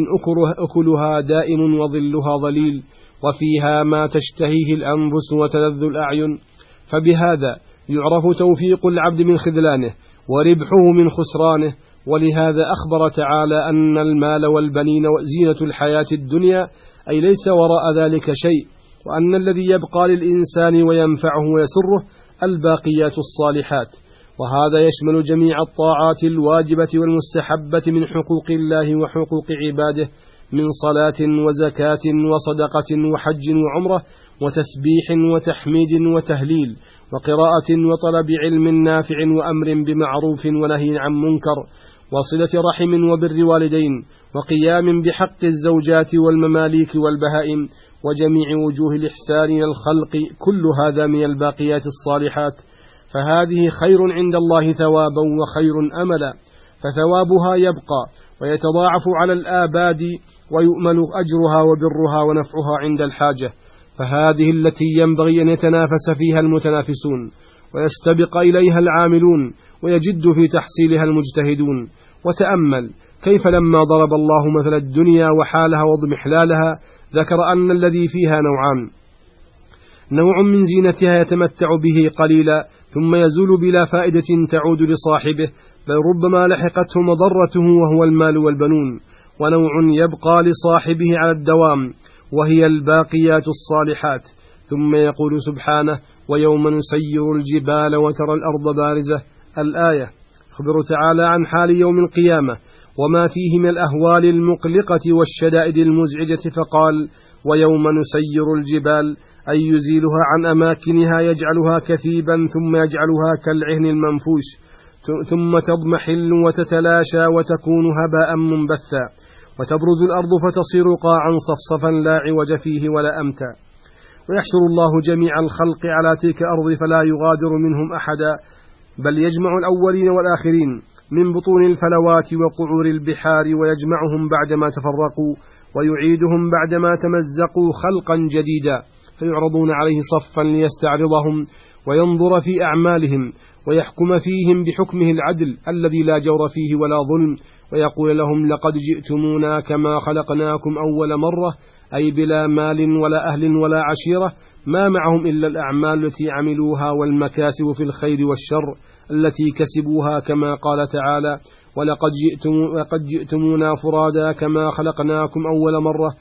أكلها دائم وظلها ظليل وفيها ما تشتهيه الأنفس وتلذ الأعين؟ فبهذا يعرف توفيق العبد من خذلانه وربحه من خسرانه. ولهذا أخبر تعالى أن المال والبنين زينة الحياة الدنيا، أي ليس وراء ذلك شيء، وأن الذي يبقى للإنسان وينفعه ويسره الباقيات الصالحات. وهذا يشمل جميع الطاعات الواجبة والمستحبة من حقوق الله وحقوق عباده، من صلاة وزكاة وصدقة وحج وعمرة وتسبيح وتحميد وتهليل وقراءة وطلب علم نافع وأمر بمعروف ونهي عن منكر وصلة رحم وبر والدين وقيام بحق الزوجات والمماليك والبهائم وجميع وجوه الإحسان إلى الخلق، كل هذا من الباقيات الصالحات، فهذه خير عند الله ثوابا وخير أملا، فثوابها يبقى ويتضاعف على الآباد، ويؤمل أجرها وبرها ونفعها عند الحاجة، فهذه التي ينبغي أن يتنافس فيها المتنافسون ويستبق إليها العاملون ويجد في تحصيلها المجتهدون. وتأمل كيف لما ضرب الله مثل الدنيا وحالها واضمحلالها ذكر أن الذي فيها نوعان: نوع من زينتها يتمتع به قليلا ثم يزول بلا فائدة تعود لصاحبه، بل ربما لحقته مضرته وهو المال والبنون، ونوع يبقى لصاحبه على الدوام وهي الباقيات الصالحات. ثم يقول سبحانه: ويوم نسير الجبال وترى الأرض بارزة. الآية أخبر تعالى عن حال يوم القيامة وما فيه من الأهوال المقلقة والشدائد المزعجة، فقال: ويوم نسير الجبال، أي يزيلها عن أماكنها، يجعلها كثيبا ثم يجعلها كالعهن المنفوش، ثم تضمحل وتتلاشى وتكون هباء منبثا، وتبرز الأرض فتصير قاعا صفصفا لا عوج فيه ولا أمتع، ويحشر الله جميع الخلق على تلك الأرض فلا يغادر منهم أحدا، بل يجمع الأولين والآخرين من بطون الفلوات وقعور البحار، ويجمعهم بعدما تفرقوا ويعيدهم بعدما تمزقوا خلقا جديدا، فيعرضون عليه صفا ليستعرضهم وينظر في أعمالهم ويحكم فيهم بحكمه العدل الذي لا جور فيه ولا ظلم، ويقول لهم: لقد جئتمونا كما خلقناكم أول مرة، أي بلا مال ولا أهل ولا عشيرة، ما معهم إلا الأعمال التي عملوها والمكاسب في الخير والشر التي كسبوها، كما قال تعالى: ولقد جئتمونا فرادا كما خلقناكم أول مرة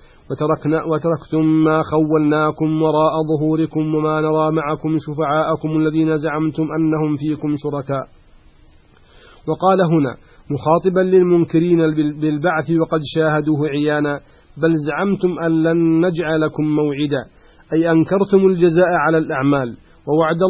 وتركتم ما خولناكم وراء ظهوركم وما نرى معكم شفعاءكم الذين زعمتم أنهم فيكم شركاء. وقال هنا: مخاطبا للمنكرين بالبعث وقد شاهدوه عيانا: بل زعمتم أن لن نجعل لكم موعدا، أي أنكرتم الجزاء على الأعمال ووعد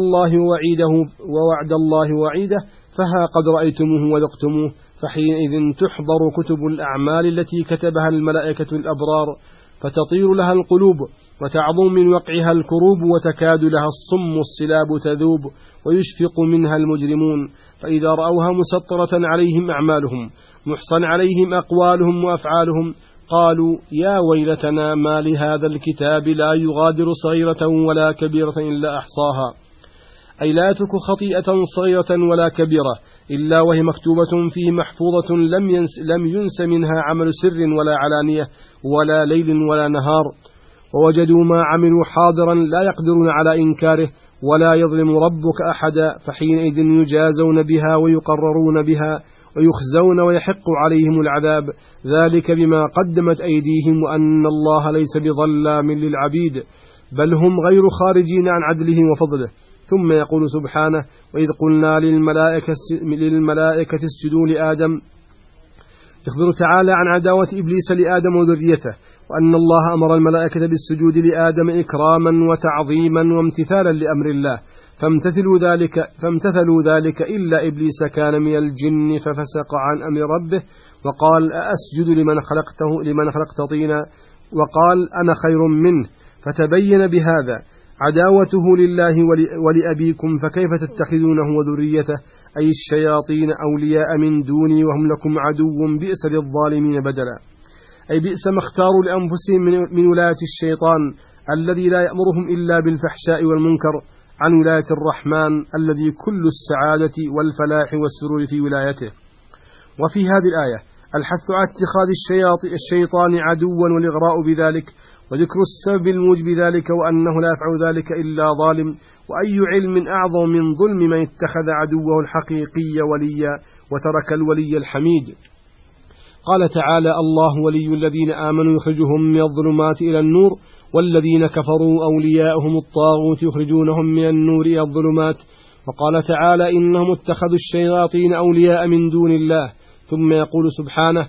الله وعيده، فها قد رأيتموه وذقتموه، فحينئذ تحضر كتب الأعمال التي كتبها الملائكة الأبرار، فتطير لها القلوب وتعظم من وقعها الكروب، وتكاد لها الصم الصلاب تذوب، ويشفق منها المجرمون، فإذا رأوها مسطرة عليهم أعمالهم محصن عليهم أقوالهم وأفعالهم قالوا: يا ويلتنا ما لهذا الكتاب لا يغادر صغيرة ولا كبيرة إلا أحصاها، أي لا يترك خطيئة صغيرة ولا كبيرة إلا وهي مكتوبة فيه محفوظة لم ينس منها عمل سر ولا علانية ولا ليل ولا نهار، ووجدوا ما عملوا حاضرا لا يقدرون على إنكاره، ولا يظلم ربك أحدا، فحينئذ يجازون بها ويقررون بها ويخزون ويحق عليهم العذاب، ذلك بما قدمت أيديهم وأن الله ليس بظلام للعبيد، بل هم غير خارجين عن عدله وفضله. ثم يقول سبحانه: وإذ قلنا للملائكة اسجدوا لآدم، يخبر تعالى عن عداوة إبليس لآدم وذريته، وأن الله أمر الملائكة بالسجود لآدم إكراما وتعظيما وامتثالا لأمر الله، فامتثلوا ذلك إلا إبليس كان من الجن ففسق عن أمر ربه، وقال: أأسجد لمن خلقت طينا، وقال: أنا خير منه. فتبين بهذا عداوته لله ولأبيكم، فكيف تتخذونه وذريته أي الشياطين أولياء من دوني وهم لكم عدو، بئس للظالمين بدلا، أي بئس ما اختاروا لأنفسهم من ولاية الشيطان الذي لا يأمرهم إلا بالفحشاء والمنكر، عن ولاية الرحمن الذي كل السعادة والفلاح والسرور في ولايته. وفي هذه الآية الحث على اتخاذ الشيطان عدوا والإغراء بذلك، وذكر السبب الموجب ذلك، وأنه لا يفعل ذلك إلا ظالم، وأي علم أعظم من ظلم من اتخذ عدوه الحقيقي وليا وترك الولي الحميد. قال تعالى: الله ولي الذين آمنوا يخرجهم من الظلمات إلى النور، والذين كفروا أولياؤهم الطاغوت يخرجونهم من النور إلى الظلمات. وقال تعالى: إنهم اتخذوا الشياطين أولياء من دون الله. ثم يقول سبحانه: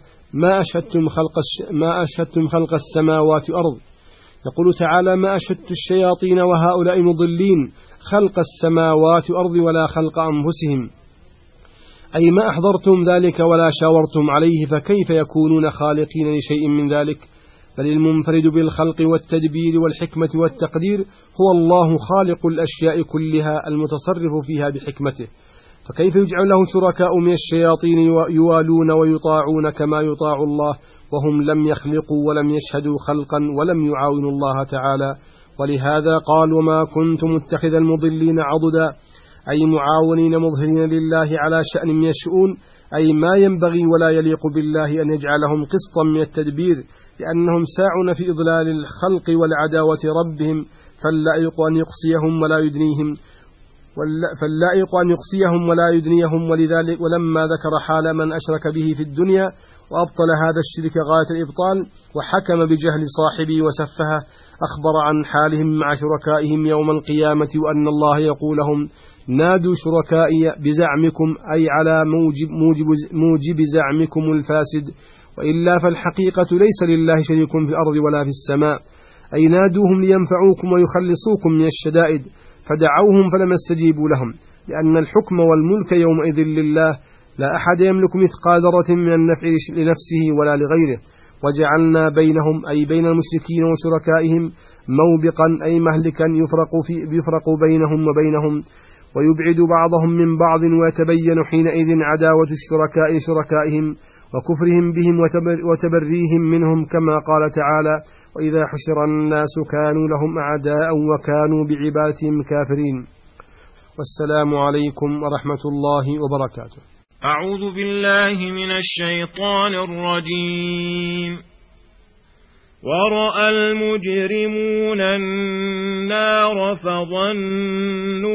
ما أشهدتم خلق السماوات والأرض. يقول تعالى: ما أشهدت الشياطين وهؤلاء مضلين خلق السماوات والأرض ولا خلق أنفسهم، أي ما أحضرتم ذلك ولا شاورتم عليه، فكيف يكونون خالقين لشيء من ذلك؟ بل المنفرد بالخلق والتدبير والحكمة والتقدير هو الله خالق الأشياء كلها المتصرف فيها بحكمته، فكيف يجعل له شركاء من الشياطين يوالون ويطاعون كما يطاع الله، وهم لم يخلقوا ولم يشهدوا خلقا ولم يعاونوا الله تعالى. ولهذا قال: وما كنت متخذ المضلين عضدا، أي معاونين مظهرين لله على شأن من الشؤون، أي ما ينبغي ولا يليق بالله أن يجعلهم قسطا من التدبير، لأنهم ساعون في إضلال الخلق والعداوة ربهم، فاللائق أن يقصيهم ولا يدنيهم. ولذلك ولما ذكر حال من أشرك به في الدنيا وأبطل هذا الشرك غاية الإبطال وحكم بجهل صاحبه وسفهه، أخبر عن حالهم مع شركائهم يوم القيامة، وأن الله يقول لهم: نادوا شركائي بزعمكم، أي على موجب زعمكم الفاسد، وإلا فالحقيقة ليس لله شريك في الأرض ولا في السماء، أي نادوهم لينفعوكم ويخلصوكم من الشدائد، فدعوهم فلم يستجيبوا لهم، لأن الحكم والملك يومئذ لله، لا أحد يملك مثقال ذرة من النفع لنفسه ولا لغيره. وجعلنا بينهم، أي بين المشركين وشركائهم، موبقا، أي مهلكا يفرق بينهم وبينهم، ويبعد بعضهم من بعض، ويتبين حينئذ عداوة الشركاء لشركائهم وكفرهم بهم وتبريهم منهم، كما قال تعالى: وإذا حشر الناس كانوا لهم أعداء وكانوا بعبادتهم كافرين. والسلام عليكم ورحمة الله وبركاته. أعوذ بالله من الشيطان الرجيم. ورأى المجرمون النار فظنوا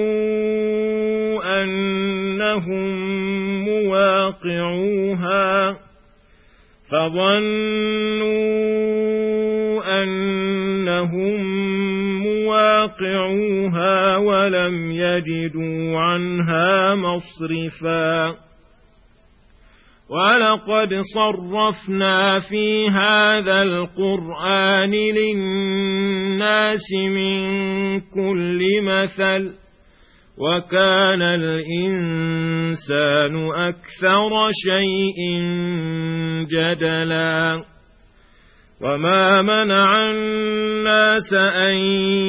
أنهم مواقعوها ولم يجدوا عنها مصرفا. ولقد صرفنا في هذا القرآن للناس من كل مثل وكان الإنسان أكثر شيء جدلا وما منع الناس أن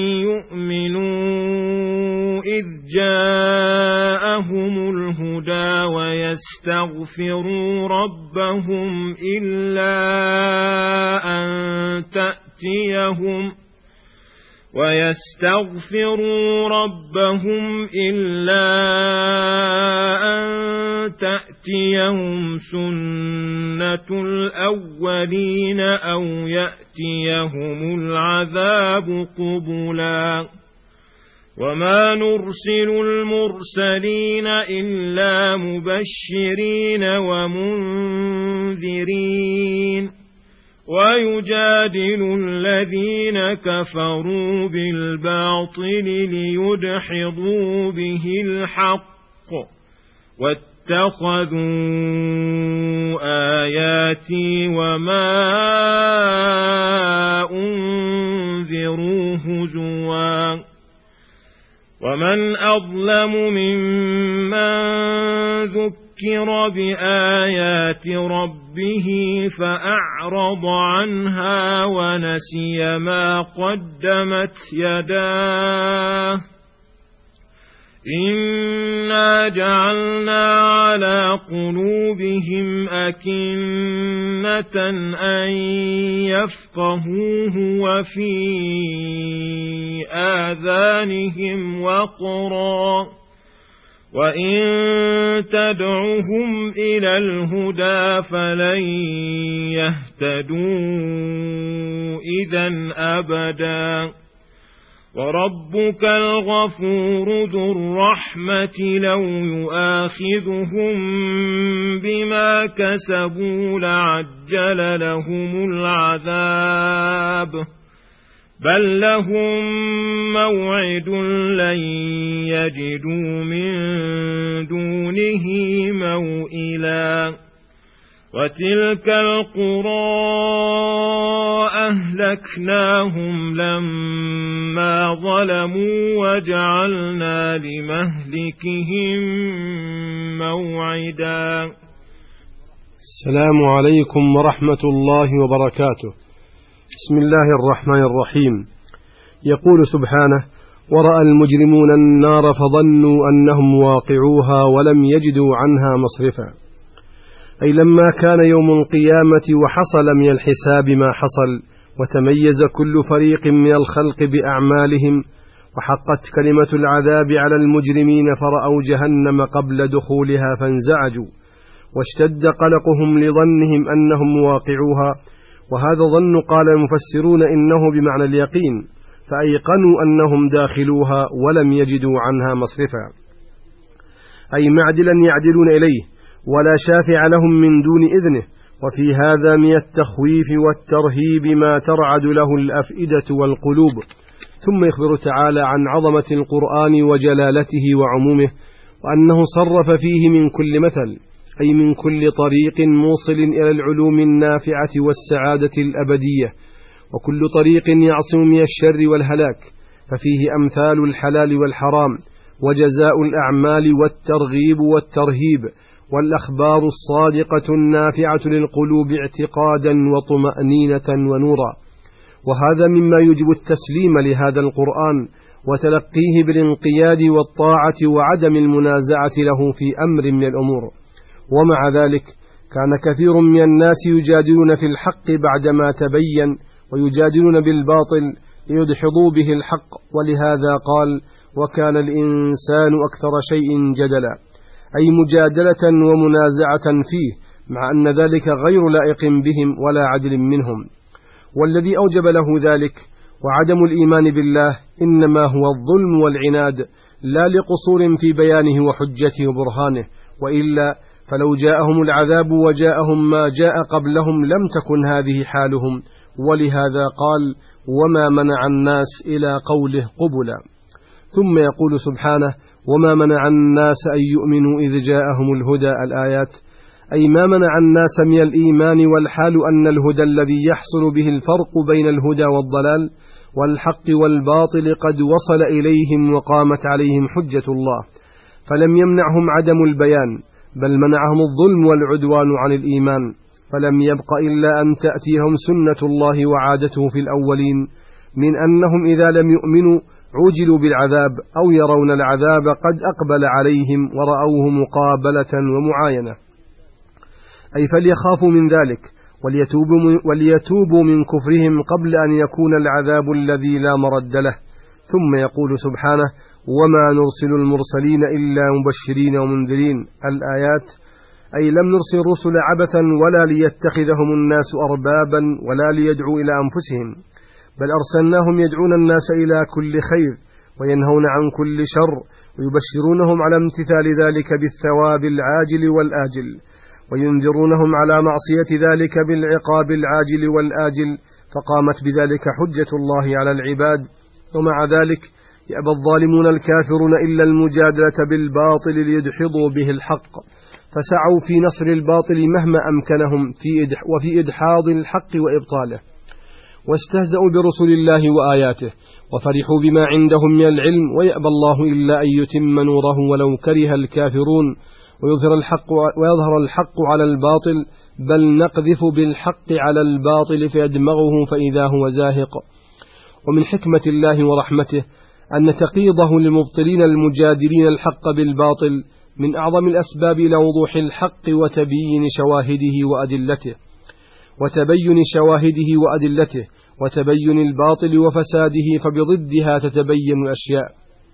يؤمنوا إذ جاءهم الهدى ويستغفروا ربهم إلا أن تأتيهم سنة الأولين أو يأتيهم العذاب قبلا وما نرسل المرسلين إلا مبشرين ومنذرين ويجادل الذين كفروا بالباطل ليدحضوا به الحق واتخذوا آياتي وما أنذروا هزوا ومن أظلم ممن ذكر بآيات ربه فأعرض عنها ونسي ما قدمت يداه إنا جعلنا على قلوبهم أكنة أن يفقهوه وفي آذانهم وقرا وإن تدعهم إلى الهدى فلن يهتدوا إذا أبدا وربك الغفور ذو الرحمة لو يؤاخذهم بما كسبوا لعجل لهم العذاب بل لهم موعد لن يجدوا من دونه موئلا وتلك القرى أهلكناهم لما ظلموا وجعلنا لمهلكهم موعدا. السلام عليكم ورحمة الله وبركاته. بسم الله الرحمن الرحيم. يقول سبحانه: ورأى المجرمون النار فظنوا أنهم واقعوها ولم يجدوا عنها مصرفا، أي لما كان يوم القيامة وحصل من الحساب ما حصل وتميز كل فريق من الخلق بأعمالهم وحقت كلمة العذاب على المجرمين فرأوا جهنم قبل دخولها فانزعجوا واشتد قلقهم لظنهم أنهم واقعوها، وهذا ظن قال المفسرون إنه بمعنى اليقين، فأيقنوا أنهم داخلوها ولم يجدوا عنها مصرفا، أي معدلا يعدلون إليه ولا شافع لهم من دون إذنه. وفي هذا من التخويف والترهيب ما ترعد له الأفئدة والقلوب. ثم يخبر تعالى عن عظمة القرآن وجلالته وعمومه، وأنه صرف فيه من كل مثل، أي من كل طريق موصل إلى العلوم النافعة والسعادة الأبدية، وكل طريق يعصم من الشر والهلاك، ففيه أمثال الحلال والحرام وجزاء الأعمال والترغيب والترهيب والأخبار الصادقة النافعة للقلوب اعتقادا وطمأنينة ونورا. وهذا مما يجب التسليم لهذا القرآن وتلقيه بالانقياد والطاعة وعدم المنازعة له في أمر من الأمور. ومع ذلك كان كثير من الناس يجادلون في الحق بعدما تبين ويجادلون بالباطل ليدحضوا به الحق، ولهذا قال: وكان الإنسان أكثر شيء جدلا، أي مجادلة ومنازعة فيه، مع أن ذلك غير لائق بهم ولا عدل منهم. والذي أوجب له ذلك وعدم الإيمان بالله إنما هو الظلم والعناد، لا لقصور في بيانه وحجته وبرهانه، وإلا فلو جاءهم العذاب وجاءهم ما جاء قبلهم لم تكن هذه حالهم. ولهذا قال: وما منع الناس إلى قوله قبلا. ثم يقول سبحانه: وما منع الناس أن يؤمنوا إذ جاءهم الهدى الآيات، أي ما منع الناس من الإيمان، والحال أن الهدى الذي يحصل به الفرق بين الهدى والضلال والحق والباطل قد وصل إليهم وقامت عليهم حجة الله، فلم يمنعهم عدم البيان، بل منعهم الظلم والعدوان عن الإيمان، فلم يبق إلا أن تأتيهم سنة الله وعادته في الأولين من أنهم إذا لم يؤمنوا عجلوا بالعذاب، أو يرون العذاب قد أقبل عليهم ورأوه مقابلة ومعاينة، أي فليخافوا من ذلك وليتوبوا من كفرهم قبل أن يكون العذاب الذي لا مرد له. ثم يقول سبحانه: وما نرسل المرسلين إلا مبشرين ومنذرين. الآيات، أي لم نرسل الرسل عبثا ولا ليتخذهم الناس أربابا ولا ليدعوا إلى أنفسهم، بل أرسلناهم يدعون الناس إلى كل خير وينهون عن كل شر ويبشرونهم على امتثال ذلك بالثواب العاجل والآجل، وينذرونهم على معصية ذلك بالعقاب العاجل والآجل، فقامت بذلك حجة الله على العباد. ومع ذلك يأبى الظالمون الكافرون إلا المجادلة بالباطل ليدحضوا به الحق، فسعوا في نصر الباطل مهما أمكنهم وفي إدحاض الحق وإبطاله، واستهزأوا برسل الله وآياته وفرحوا بما عندهم من العلم، ويأبى الله إلا أن يتم نوره ولو كره الكافرون، ويظهر الحق على الباطل، بل نقذف بالحق على الباطل فيدمغه فإذا هو زاهق. ومن حكمة الله ورحمته أن تقييضه للمبطلين المجادلين الحق بالباطل من أعظم الأسباب إلى وضوح الحق وتبيين شواهده وتبين الباطل وفساده، فبضدها تتبين الأشياء.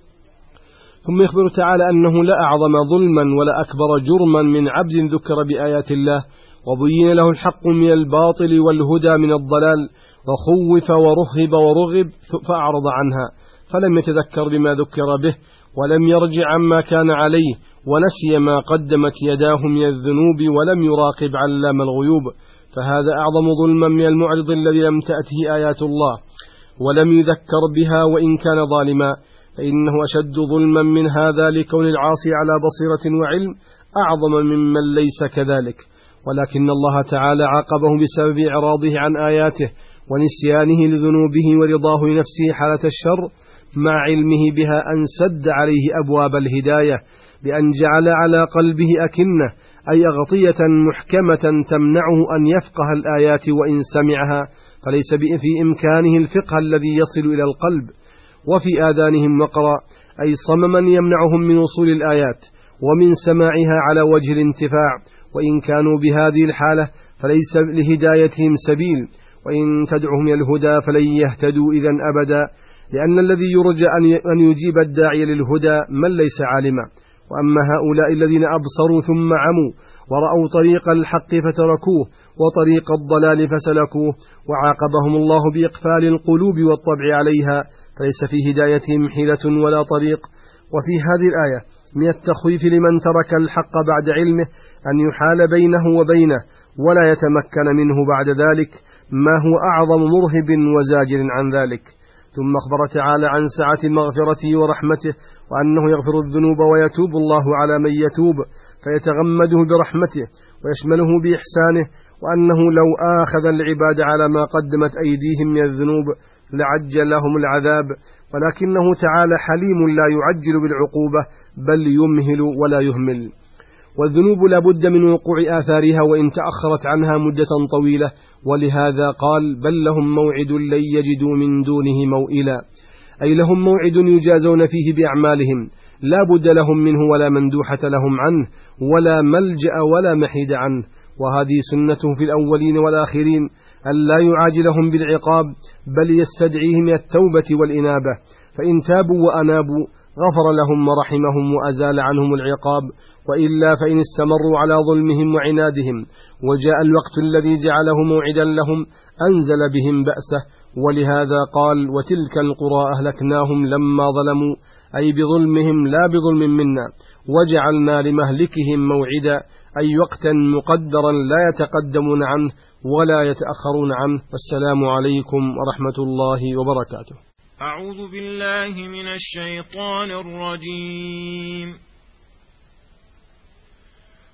ثم يخبر تعالى أنه لا أعظم ظلما ولا أكبر جرما من عبد ذكر بآيات الله وبين له الحق من الباطل والهدى من الضلال، وخوف ورهب ورغب فأعرض عنها، فلم يتذكر بما ذكر به ولم يرجع عما كان عليه، ونسي ما قدمت يداه من الذنوب ولم يراقب علام الغيوب، فهذا أعظم ظلما من المعرض الذي لم تأته آيات الله ولم يذكر بها وإن كان ظالما، فإنه أشد ظلما من هذا لكون العاصي على بصيرة وعلم أعظم ممن ليس كذلك. ولكن الله تعالى عاقبه بسبب إعراضه عن آياته ونسيانه لذنوبه ورضاه لنفسه حالة الشر، مع علمه بها أن سد عليه أبواب الهداية بأن جعل على قلبه أكنة، أي أغطية محكمة تمنعه أن يفقه الآيات، وإن سمعها فليس في إمكانه الفقه الذي يصل إلى القلب. وفي آذانهم وقرا، أي صمما يمنعهم من وصول الآيات ومن سماعها على وجه الانتفاع، وإن كانوا بهذه الحالة فليس لهدايتهم سبيل، وإن تدعهم إلى الهدى فلن يهتدوا إذن أبدا، لأن الذي يرجى أن يجيب الداعي للهدى من ليس عالما. وأما هؤلاء الذين أبصروا ثم عموا ورأوا طريق الحق فتركوه وطريق الضلال فسلكوه، وعاقبهم الله بإقفال القلوب والطبع عليها، فليس في هدايتهم حيلة ولا طريق. وفي هذه الآية من التخويف لمن ترك الحق بعد علمه أن يحال بينه وبينه ولا يتمكن منه بعد ذلك ما هو أعظم مرهب وزاجر عن ذلك. ثم أخبر تعالى عن سعة مغفرته ورحمته، وأنه يغفر الذنوب ويتوب الله على من يتوب فيتغمده برحمته ويشمله بإحسانه، وأنه لو آخذ العباد على ما قدمت أيديهم من الذنوب لعجل لهم العذاب، ولكنه تعالى حليم لا يعجل بالعقوبة بل يمهل ولا يهمل. والذنوب لا بد من وقوع آثارها وإن تأخرت عنها مدة طويلة، ولهذا قال: بل لهم موعد لن يجدوا من دونه موئلا، أي لهم موعد يجازون فيه بأعمالهم لا بد لهم منه ولا مندوحة لهم عنه ولا ملجأ ولا محيد عنه. وهذه سنته في الأولين والآخرين أن لا يعاجلهم بالعقاب بل يستدعيهم التوبة والإنابة، فإن تابوا وأنابوا غفر لهم ورحمهم وأزال عنهم العقاب، وإلا فإن استمروا على ظلمهم وعنادهم وجاء الوقت الذي جعله موعدا لهم أنزل بهم بأسه. ولهذا قال: وتلك القرى أهلكناهم لما ظلموا، أي بظلمهم لا بظلم منا، وجعلنا لمهلكهم موعدا، أي وقتا مقدرا لا يتقدمون عنه ولا يتأخرون عنه. والسلام عليكم ورحمة الله وبركاته. أعوذ بالله من الشيطان الرجيم.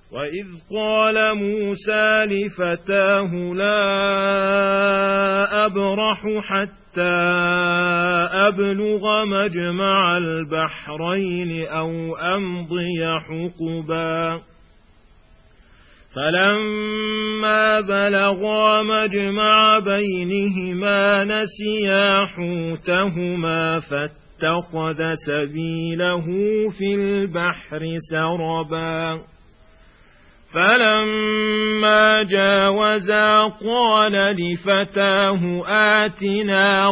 وإذ قال موسى لفتاه لا أبرح حتى أبلغ مجمع البحرين أو أمضي حقبا فلما بلغا مجمع بينهما نسيا حوتهما فاتخذ سبيله في البحر سربا فلما جاوزا قال لفتاه آتنا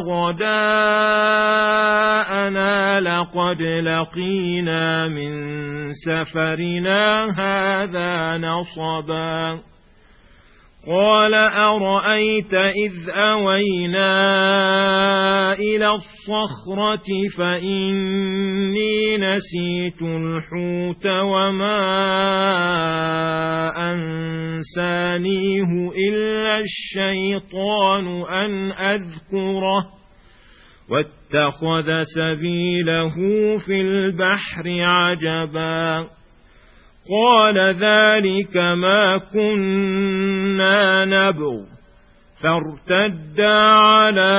غداءنا لقد لقينا من سفرنا هذا نصبا قال أرأيت إذ أوينا إلى الصخرة فإني نسيت الحوت وما أنسانيه إلا الشيطان أن أذكره واتخذ سبيله في البحر عجبا قال ذلك ما كنا نبغ فارتدا على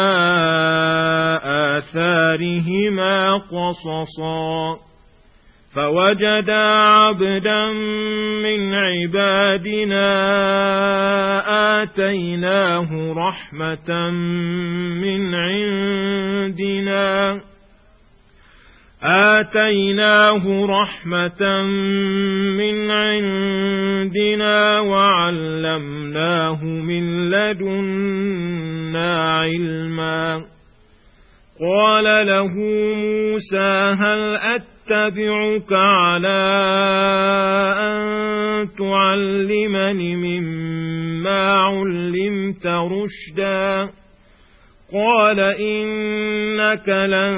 آثارهما قصصا فوجدا عبدا من عبادنا آتيناه رحمة من عندنا وعلمناه من لدنا علما قال له موسى هل أتبعك على أن تعلمني مما علمت رشدا قال إنك لن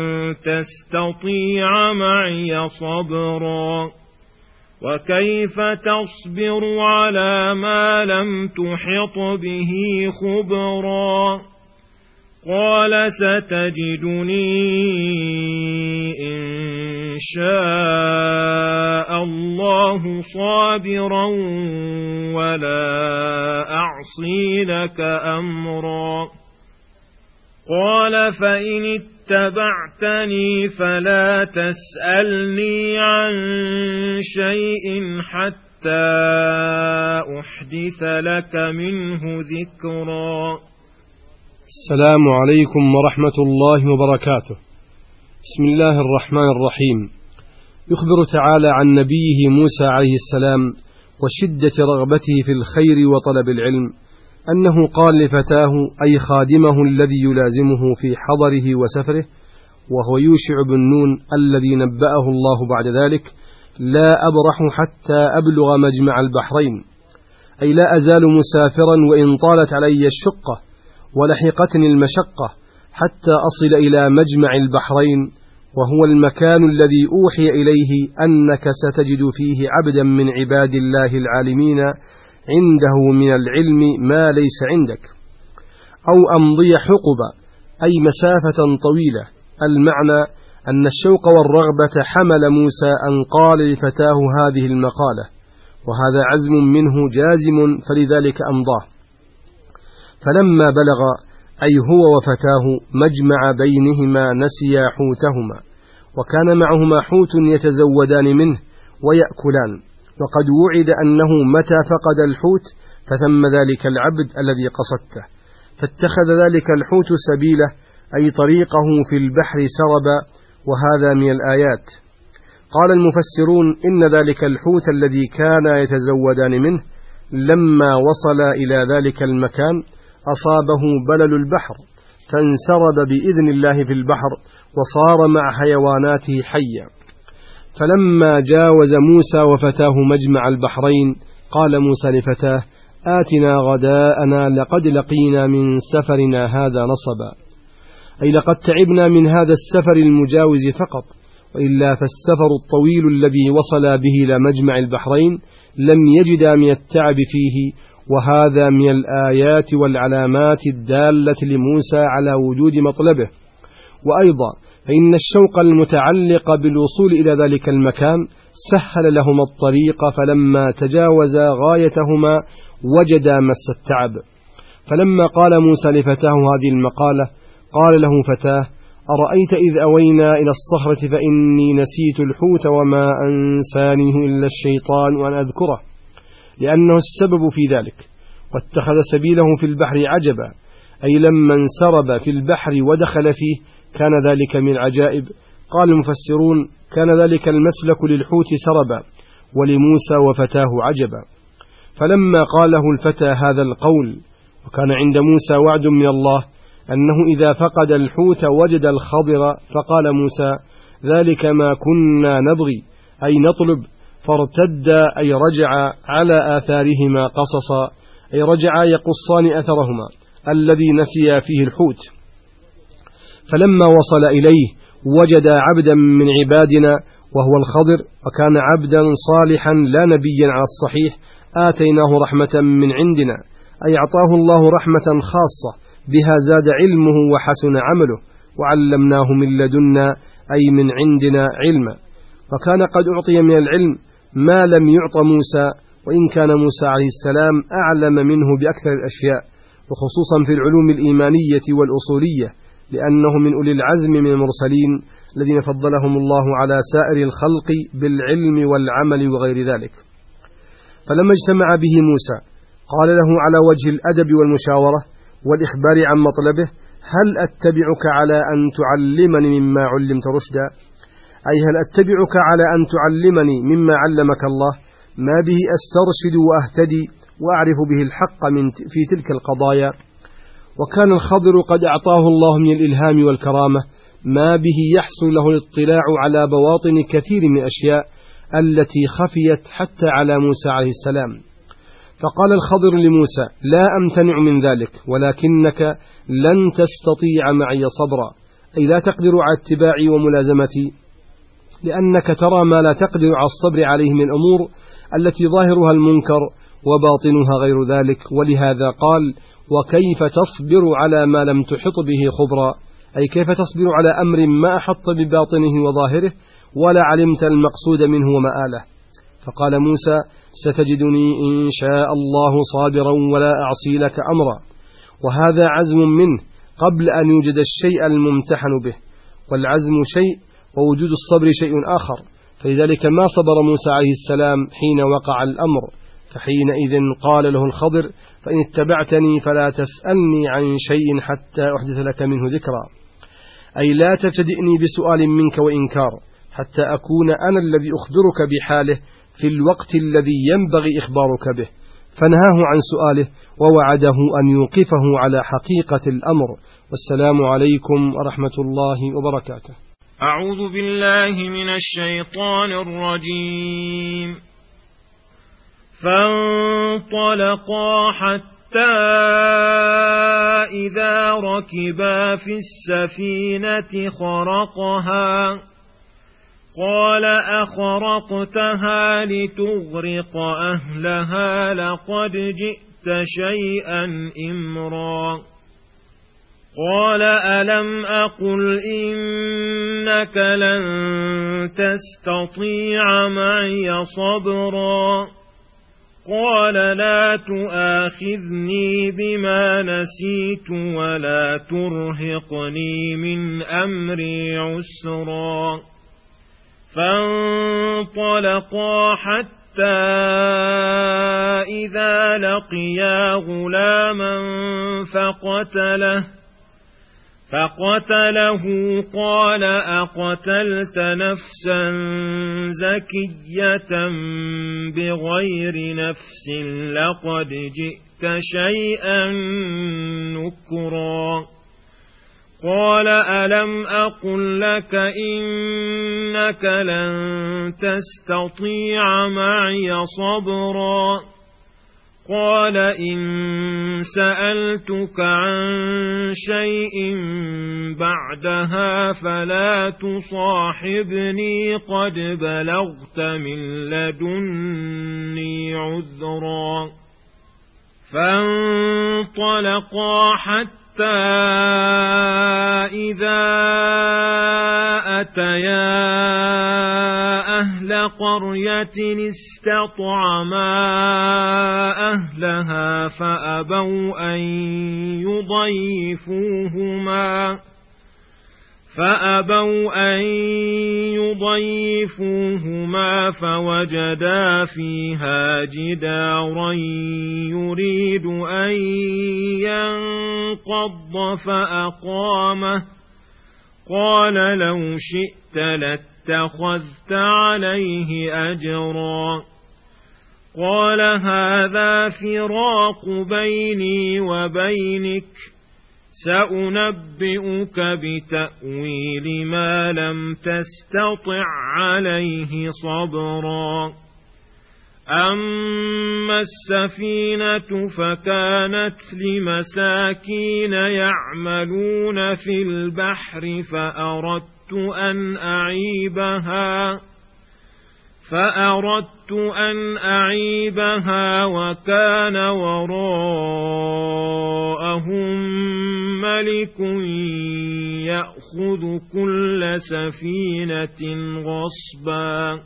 تستطيع معي صبرا وكيف تصبر على ما لم تحط به خبرا قال ستجدني إن شاء الله صابرا ولا أعصي لك أمرا قال فإن اتبعتني فلا تسألني عن شيء حتى أحدث لك منه ذكرا. السلام عليكم ورحمة الله وبركاته. بسم الله الرحمن الرحيم. يخبر تعالى عن نبيه موسى عليه السلام وشدة رغبته في الخير وطلب العلم أنه قال لفتاه أي خادمه الذي يلازمه في حضره وسفره وهو يوشع بن نون الذي نبأه الله بعد ذلك لا أبرح حتى أبلغ مجمع البحرين، أي لا أزال مسافرا وإن طالت علي الشقة ولحقتني المشقة حتى أصل إلى مجمع البحرين، وهو المكان الذي أوحي إليه أنك ستجد فيه عبدا من عباد الله العالمين عنده من العلم ما ليس عندك، أو أمضي حقبا أي مسافة طويلة. المعنى أن الشوق والرغبة حمل موسى أن قال لفتاه هذه المقالة، وهذا عزم منه جازم فلذلك أمضاه. فلما بلغ أي هو وفتاه مجمع بينهما نسيا حوتهما، وكان معهما حوت يتزودان منه ويأكلان، وقد وعد أنه متى فقد الحوت فثم ذلك العبد الذي قصدته، فاتخذ ذلك الحوت سبيله أي طريقه في البحر سربا، وهذا من الآيات. قال المفسرون إن ذلك الحوت الذي كان يتزودان منه لما وصل إلى ذلك المكان أصابه بلل البحر فانسرب بإذن الله في البحر وصار مع حيواناته حيا. فلما جاوز موسى وفتاه مجمع البحرين قال موسى لفتاه آتنا غداءنا لقد لقينا من سفرنا هذا نصبا، أي لقد تعبنا من هذا السفر المجاوز فقط، وإلا فالسفر الطويل الذي وصل به إلى مجمع البحرين لم يجد من التعب فيه، وهذا من الآيات والعلامات الدالة لموسى على وجود مطلبه وأيضا فإن الشوق المتعلق بالوصول إلى ذلك المكان سهل لهما الطريق، فلما تجاوزا غايتهما وجدا مس التعب. فلما قال موسى لفتاه هذه المقالة قال له فتاه: أرأيت إذ أوينا إلى الصخرة فإني نسيت الحوت وما أنسانيه إلا الشيطان وأن أذكره، لأنه السبب في ذلك. واتخذ سبيله في البحر عجبا، أي لما انسرب في البحر ودخل فيه كان ذلك من العجائب. قال المفسرون: كان ذلك المسلك للحوت سربا ولموسى وفتاه عجبا. فلما قاله الفتى هذا القول، وكان عند موسى وعد من الله أنه إذا فقد الحوت وجد الخضر، فقال موسى: ذلك ما كنا نبغي، أي نطلب. فارتد أي رجع على آثارهما قصصا، أي رجع يقصان أثرهما الذي نسي فيه الحوت. فلما وصل إليه وجد عبدا من عبادنا وهو الخضر، وكان عبدا صالحا لا نبيا على الصحيح، آتيناه رحمة من عندنا، أي أعطاه الله رحمة خاصة بها زاد علمه وحسن عمله، وعلمناه من لدنا أي من عندنا علما. وكان قد أعطي من العلم ما لم يعط موسى، وإن كان موسى عليه السلام أعلم منه بأكثر الأشياء، وخصوصا في العلوم الإيمانية والأصولية، لأنه من أولي العزم من المرسلين الذين فضلهم الله على سائر الخلق بالعلم والعمل وغير ذلك. فلما اجتمع به موسى قال له على وجه الأدب والمشاورة والإخبار عن مطلبه: هل أتبعك على أن تعلمني مما علمت رشدا؟ أي هل أتبعك على أن تعلمني مما علمك الله، ما به أسترشد وأهتدي وأعرف به الحق في تلك القضايا. وكان الخضر قد أعطاه الله من الإلهام والكرامة ما به يحصل له الاطلاع على بواطن كثير من الأشياء التي خفيت حتى على موسى عليه السلام. فقال الخضر لموسى: لا أمتنع من ذلك، ولكنك لن تستطيع معي صبرا، أي لا تقدر على اتباعي وملازمتي، لأنك ترى ما لا تقدر على الصبر عليه من الأمور التي ظاهرها المنكر وباطنها غير ذلك. ولهذا قال: وكيف تصبر على ما لم تحط به خبرا، أي كيف تصبر على أمر ما أحط بباطنه وظاهره ولا علمت المقصود منه ومآله. فقال موسى: ستجدني إن شاء الله صابرا ولا أعصي لك أمرا. وهذا عزم منه قبل أن يوجد الشيء الممتحن به، والعزم شيء ووجود الصبر شيء آخر. فلذلك ما صبر موسى عليه السلام حين وقع الأمر، فحينئذ قال له الخضر: فإن اتبعتني فلا تسألني عن شيء حتى أحدث لك منه ذكرا، أي لا تبتدئني بسؤال منك وإنكار حتى أكون أنا الذي أخبرك بحاله في الوقت الذي ينبغي إخبارك به. فنهاه عن سؤاله ووعده أن يوقفه على حقيقة الأمر. والسلام عليكم ورحمة الله وبركاته. أعوذ بالله من الشيطان الرجيم. فانطلقا حتى إذا ركبا في السفينة خرقها، قال أخرقتها لتغرق أهلها لقد جئت شيئا إمرا. قال ألم أقل إنك لن تستطيع معي صبرا. قال لا تؤاخذني بما نسيت ولا ترهقني من أمري عسرا. فانطلقا حتى إذا لقيا غلاما فقتله قال أقتلت نفسا زكية بغير نفس لقد جئت شيئا نكرا. قال ألم أقل لك إنك لن تستطيع معي صبرا. قال إن سألتك عن شيء بعدها فلا تصاحبني قد بلغت من لدني عذرا. فانطلقا حتى إذا أتيا أهل قرية استطعما أهلها فأبوا أن يضيفوهما فوجدا فيها جدارا يريد أن ينقض فأقامه قال لو شئت لاتخذت عليه أجرا قال هذا فراق بيني وبينك سأنبئك بتأويل ما لم تستطع عليه صبرا أما السفينة فكانت لمساكين يعملون في البحر فأردت أن أعيبها وكان وراءهم ملك يأخذ كل سفينة غصبا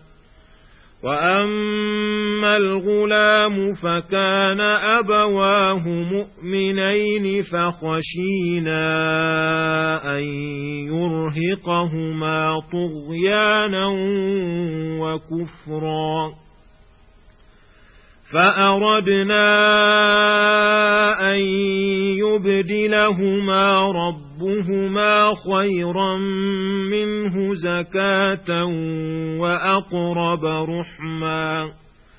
وأما الغلام فكان أبواه مؤمنين فخشينا أن يرهقهما طغيانا وكفرا فأردنا أن يبدلهما ربهما خيرا منه زكاة وأقرب رحما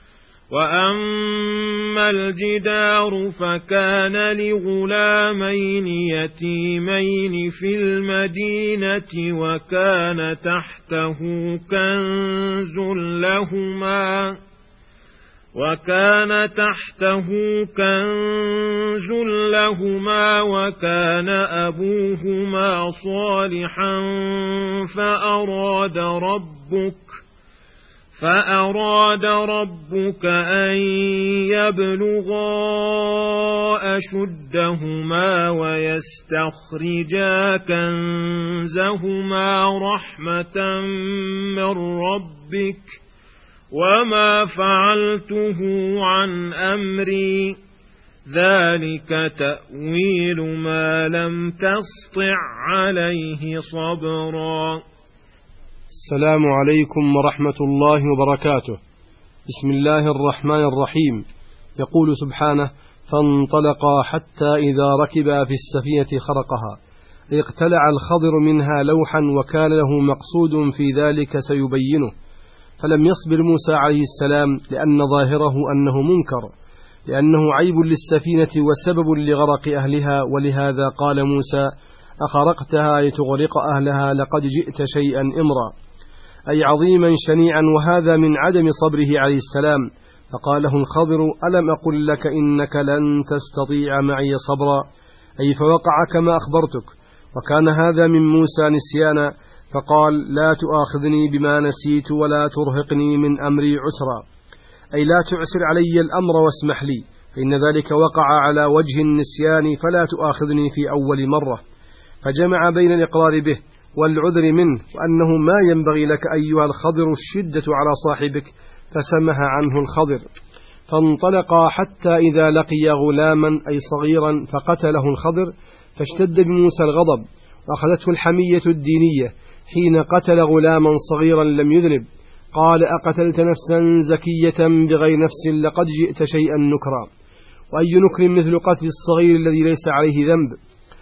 وأما الجدار فكان لغلامين يتيمين في المدينة وكان تحته كنز لهما وكان أبوهما صالحا فأراد ربك أن يبلغا أشدهما ويستخرجا كنزهما رحمة من ربك وما فعلته عن أمري ذلك تأويل ما لم تسطع عليه صبرا. السلام عليكم ورحمة الله وبركاته. بسم الله الرحمن الرحيم. يقول سبحانه: فانطلقا حتى إذا ركبا في السفينة خرقها، اقتلع الخضر منها لوحا وكان له مقصود في ذلك سيبينه، فلم يصبر موسى عليه السلام لأن ظاهره أنه منكر، لأنه عيب للسفينة وسبب لغرق أهلها، ولهذا قال موسى: أخرقتها لتغرق أهلها لقد جئت شيئا إمرا، أي عظيما شنيعا، وهذا من عدم صبره عليه السلام. فقاله الخضر: ألم أقل لك إنك لن تستطيع معي صبرا، أي فوقع كما أخبرتك. وكان هذا من موسى نسيانا، فقال: لا تؤاخذني بما نسيت ولا ترهقني من أمري عسرا، أي لا تعسر علي الأمر واسمح لي، فإن ذلك وقع على وجه النسيان، فلا تؤاخذني في أول مرة. فجمع بين الإقرار به والعذر منه، وأنه ما ينبغي لك أيها الخضر الشدة على صاحبك، فسمح عنه الخضر. فانطلقا حتى إذا لقي غلاما أي صغيرا فقتله الخضر، فاشتد بموسى الغضب وأخذته الحمية الدينية حين قتل غلاما صغيرا لم يذنب. قال: أقتلت نفسا زكية بغير نفس لقد جئت شيئا نكرا. وأي نكر مثل قتل الصغير الذي ليس عليه ذنب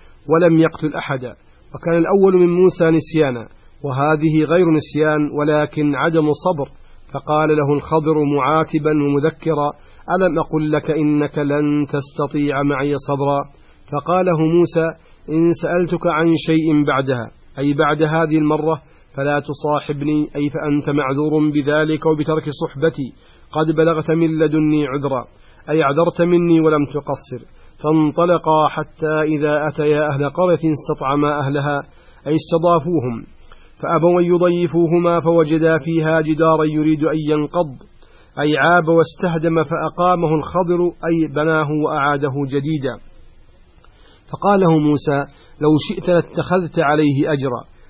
ولم يقتل أحدا. وكان الأول من موسى نسيانا، وهذه غير نسيان ولكن عدم صبر. فقال له الخضر معاتبا ومذكرا: ألم أقل لك إنك لن تستطيع معي صبرا. فقاله موسى: إن سألتك عن شيء بعدها، أي بعد هذه المرة، فلا تصاحبني، أي فأنت معذور بذلك وبترك صحبتي، قد بلغت من لدني عذرا، أي اعذرت مني ولم تقصر. فانطلقا حتى إذا أتيا أهل قرية استطعما أهلها، أي استضافوهم، فأبوا أن يضيفوهما فوجدا فيها جدارا يريد أن ينقض، أي عاب واستهدم، فأقامه الخضر، أي بناه وأعاده جديدا. فقاله موسى: لو شئت لاتخذت عليه أجرا،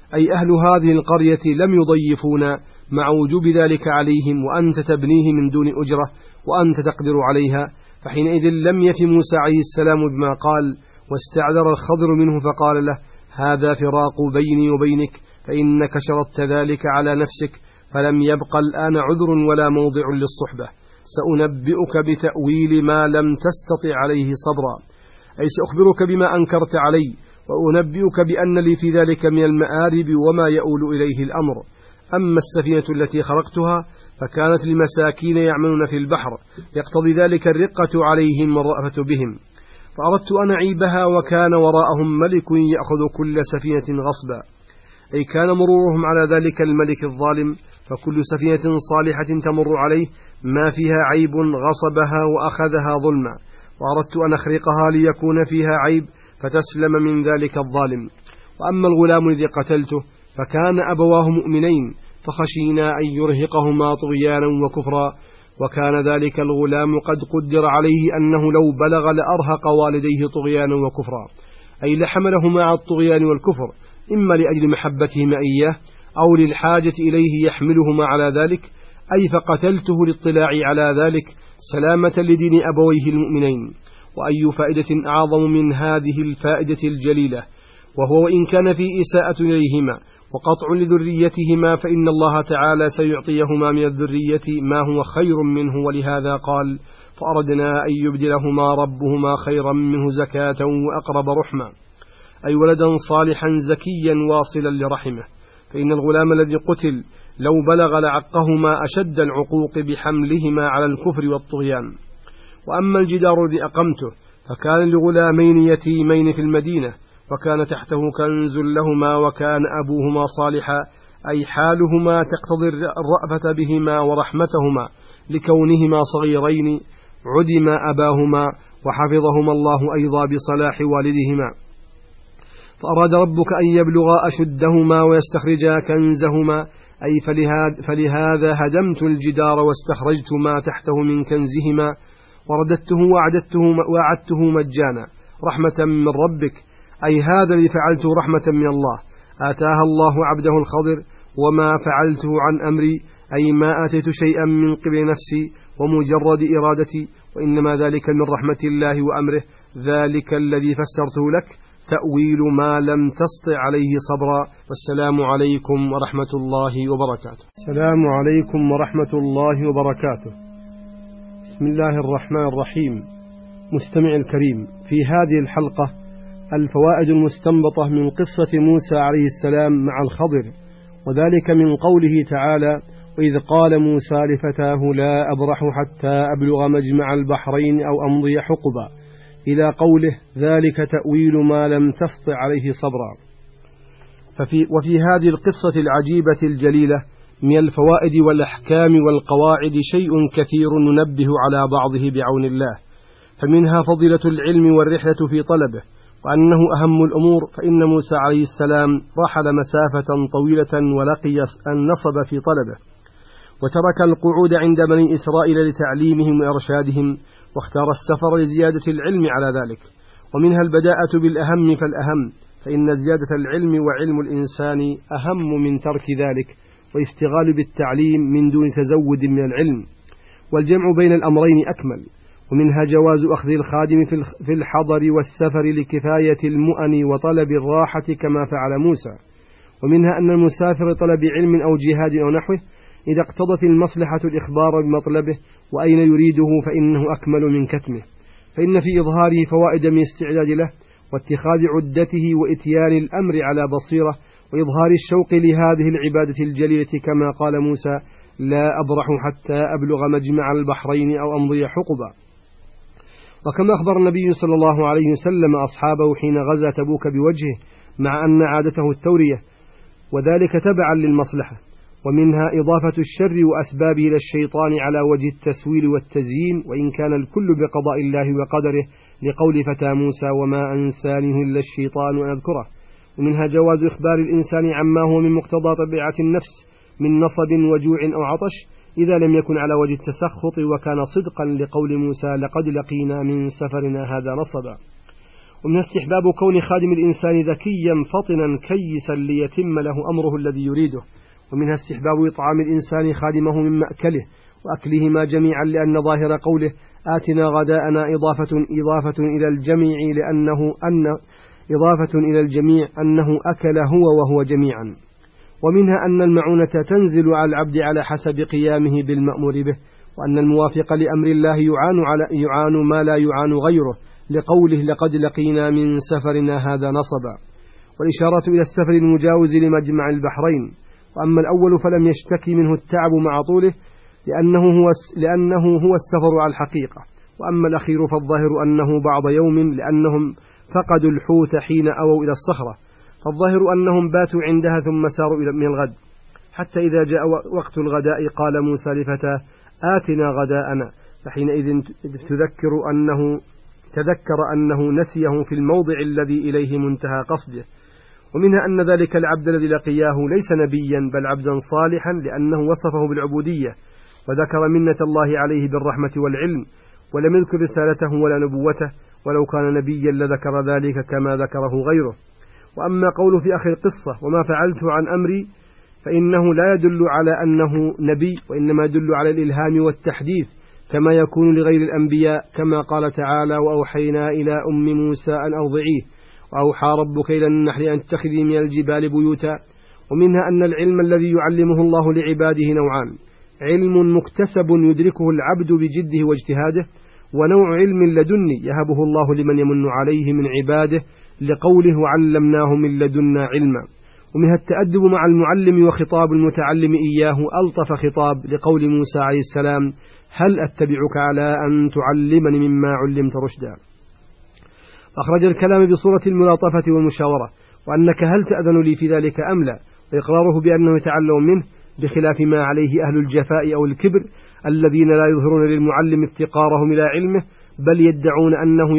أي أهل هذه القرية لم يضيفونا مع وجوب ذلك عليهم، وأنت تبنيه من دون أجرة وأنت تقدر عليها. فحينئذ لم يف موسى عليه السلام بما قال، واستعذر الخضر منه فقال له: هذا فراق بيني وبينك، فإنك شرطت ذلك على نفسك، فلم يبق الآن عذر ولا موضع للصحبة. سأنبئك بتأويل ما لم تستطع عليه صبرا، أي سأخبرك بما أنكرت علي، وأنبئك بأن لي في ذلك من المآرب وما يؤول إليه الأمر. أما السفينة التي خرقتها فكانت لمساكين يعملون في البحر، يقتضي ذلك الرقة عليهم والرأفة بهم، فأردت أن أعيبها، وكان وراءهم ملك يأخذ كل سفينة غصبا، أي كان مرورهم على ذلك الملك الظالم، فكل سفينة صالحة تمر عليه ما فيها عيب غصبها وأخذها ظلما، وأردت أن أخرقها ليكون فيها عيب فتسلم من ذلك الظالم. وأما الغلام الذي قتلته فكان أبواه مؤمنين، فخشينا أن يرهقهما طغيانا وكفرا، وكان ذلك الغلام قد قدر عليه أنه لو بلغ لأرهق والديه طغيانا وكفرا، أي لحملهما على الطغيان والكفر، إما لأجل محبتهما إياه أو للحاجة إليه يحملهما على ذلك، أي فقتلته للاطلاع على ذلك سلامة لدين أبويه المؤمنين. وأي فائدة أعظم من هذه الفائدة الجليلة، وهو إن كان في إساءة إليهما وقطع لذريتهما، فإن الله تعالى سيعطيهما من الذرية ما هو خير منه، ولهذا قال: فأردنا أن يبدلهما ربهما خيرا منه زكاة وأقرب رحما، أي ولدا صالحا زكيا واصلا لرحمه. فإن الغلام الذي قتل لو بلغ لعقهما أشد العقوق بحملهما على الكفر والطغيان. وأما الجدار الذي أقمته فكان لغلامين يتيمين في المدينة، وكان تحته كنز لهما، وكان أبوهما صالحا، أي حالهما تقتضي الرأفة بهما ورحمتهما، لكونهما صغيرين عدم أباهما، وحفظهما الله أيضا بصلاح والدهما. فأراد ربك أن يبلغا أشدهما ويستخرجا كنزهما، أي فلهذا هدمت الجدار واستخرجت ما تحته من كنزهما، ورددته وعدته مجانا رحمة من ربك، أي هذا الذي فعلته رحمة من الله آتاها الله عبده الخضر، وما فعلته عن أمري، أي ما آتيت شيئا من قبل نفسي ومجرد إرادتي، وإنما ذلك من رحمة الله وأمره، ذلك الذي فسرته لك تأويل ما لم تسطع عليه صبرا. والسلام عليكم ورحمة الله وبركاته. السلام عليكم ورحمة الله وبركاته. بسم الله الرحمن الرحيم. مستمع الكريم، في هذه الحلقة الفوائد المستنبطة من قصة موسى عليه السلام مع الخضر، وذلك من قوله تعالى: وإذ قال موسى لفتاه لا أبرح حتى أبلغ مجمع البحرين أو أمضي حقبا، إلى قوله: ذلك تأويل ما لم تسطع عليه صبرا. وفي هذه القصة العجيبة الجليلة من الفوائد والأحكام والقواعد شيء كثير ننبه على بعضه بعون الله، فمنها فضيلة العلم والرحلة في طلبه، وأنه أهم الأمور، فإن موسى عليه السلام رحل مسافة طويلة ولقي النصب في طلبه، وترك القعود عند بني إسرائيل لتعليمهم وإرشادهم، واختار السفر لزيادة العلم على ذلك. ومنها البداءة بالأهم فالأهم، فإن زيادة العلم وعلم الإنسان أهم من ترك ذلك، والاستغلال بالتعليم من دون تزود من العلم، والجمع بين الأمرين أكمل. ومنها جواز أخذ الخادم في الحضر والسفر لكفاية المؤن وطلب الراحة كما فعل موسى. ومنها أن المسافر طلب علم أو جهاد أو نحوه إذا اقتضت المصلحة الإخبار بمطلبه وأين يريده فإنه أكمل من كتمه، فإن في إظهاره فوائد من استعداد له واتخاذ عدته وإتيان الأمر على بصيرة، وإظهار الشوق لهذه العبادة الجليلة، كما قال موسى: لا أبرح حتى أبلغ مجمع البحرين أو أمضي حقبا. وكما أخبر النبي صلى الله عليه وسلم أصحابه حين غزا تبوك بوجهه، مع أن عادته التورية، وذلك تبعا للمصلحة. ومنها إضافة الشر وأسبابه إلى الشيطان على وجه التسويل والتزيين، وإن كان الكل بقضاء الله وقدره، لقول فتى موسى: وما أنسانه إلا الشيطان أن أذكره. ومنها جواز إخبار الإنسان عما هو من مقتضى طبيعة النفس من نصب وجوع أو عطش، إذا لم يكن على وجه التسخط، وكان صدقا لقول موسى: لقد لقينا من سفرنا هذا نصبا. ومن استحباب كون خادم الإنسان ذكيا فطنا كيسا ليتم له أمره الذي يريده. ومنها استحباب إطعام الإنسان خادمه من مأكله وأكلهما جميعا، لأن ظاهر قوله آتنا غداءنا إضافة إلى الجميع أنه أكل هو وهو جميعا. ومنها أن المعونة تنزل على العبد على حسب قيامه بالمأمور به، وأن الموافق لأمر الله يعان ما لا يعان غيره، لقوله لقد لقينا من سفرنا هذا نصبا، والإشارة إلى السفر المجاوز لمجمع البحرين. وأما الأول فلم يشتكي منه التعب مع طوله لأنه هو السفر على الحقيقة. وأما الأخير فالظاهر أنه بعض يوم، لأنهم فقدوا الحوت حين أووا إلى الصخرة، فالظاهر أنهم باتوا عندها ثم ساروا من الغد، حتى إذا جاء وقت الغداء قال موسى لفتاه آتنا غداءنا، فحينئذ تذكر أنه نسيه في الموضع الذي إليه منتهى قصده. ومنها أن ذلك العبد الذي لقياه ليس نبيا بل عبدا صالحا، لأنه وصفه بالعبودية وذكر منة الله عليه بالرحمة والعلم، ولم يذكر رسالته ولا نبوته، ولو كان نبيا لذكر ذلك كما ذكره غيره. وأما قوله في آخر القصة وما فعلت عن أمري، فإنه لا يدل على أنه نبي، وإنما يدل على الإلهام والتحديث كما يكون لغير الأنبياء، كما قال تعالى وأوحينا إلى أم موسى أن أرضعيه، وأوحى ربك إلى النحل أن اتخذي من الجبال بيوتا. ومنها أن العلم الذي يعلمه الله لعباده نوعان: علم مكتسب يدركه العبد بجده واجتهاده، ونوع علم لدني يهبه الله لمن يمن عليه من عباده، لقوله وعلمناه من لدنا علما. ومنها التأدب مع المعلم وخطاب المتعلم إياه ألطف خطاب، لقول موسى عليه السلام هل أتبعك على أن تعلمني مما علمت رشدا. أخرج الكلام بصورة الملاطفة والمشاورة، وأنك هل تأذن لي في ذلك أم لا، وإقراره بأنه يتعلم منه، بخلاف ما عليه أهل الجفاء أو الكبر الذين لا يظهرون للمعلم افتقارهم إلى علمه، بل يدعون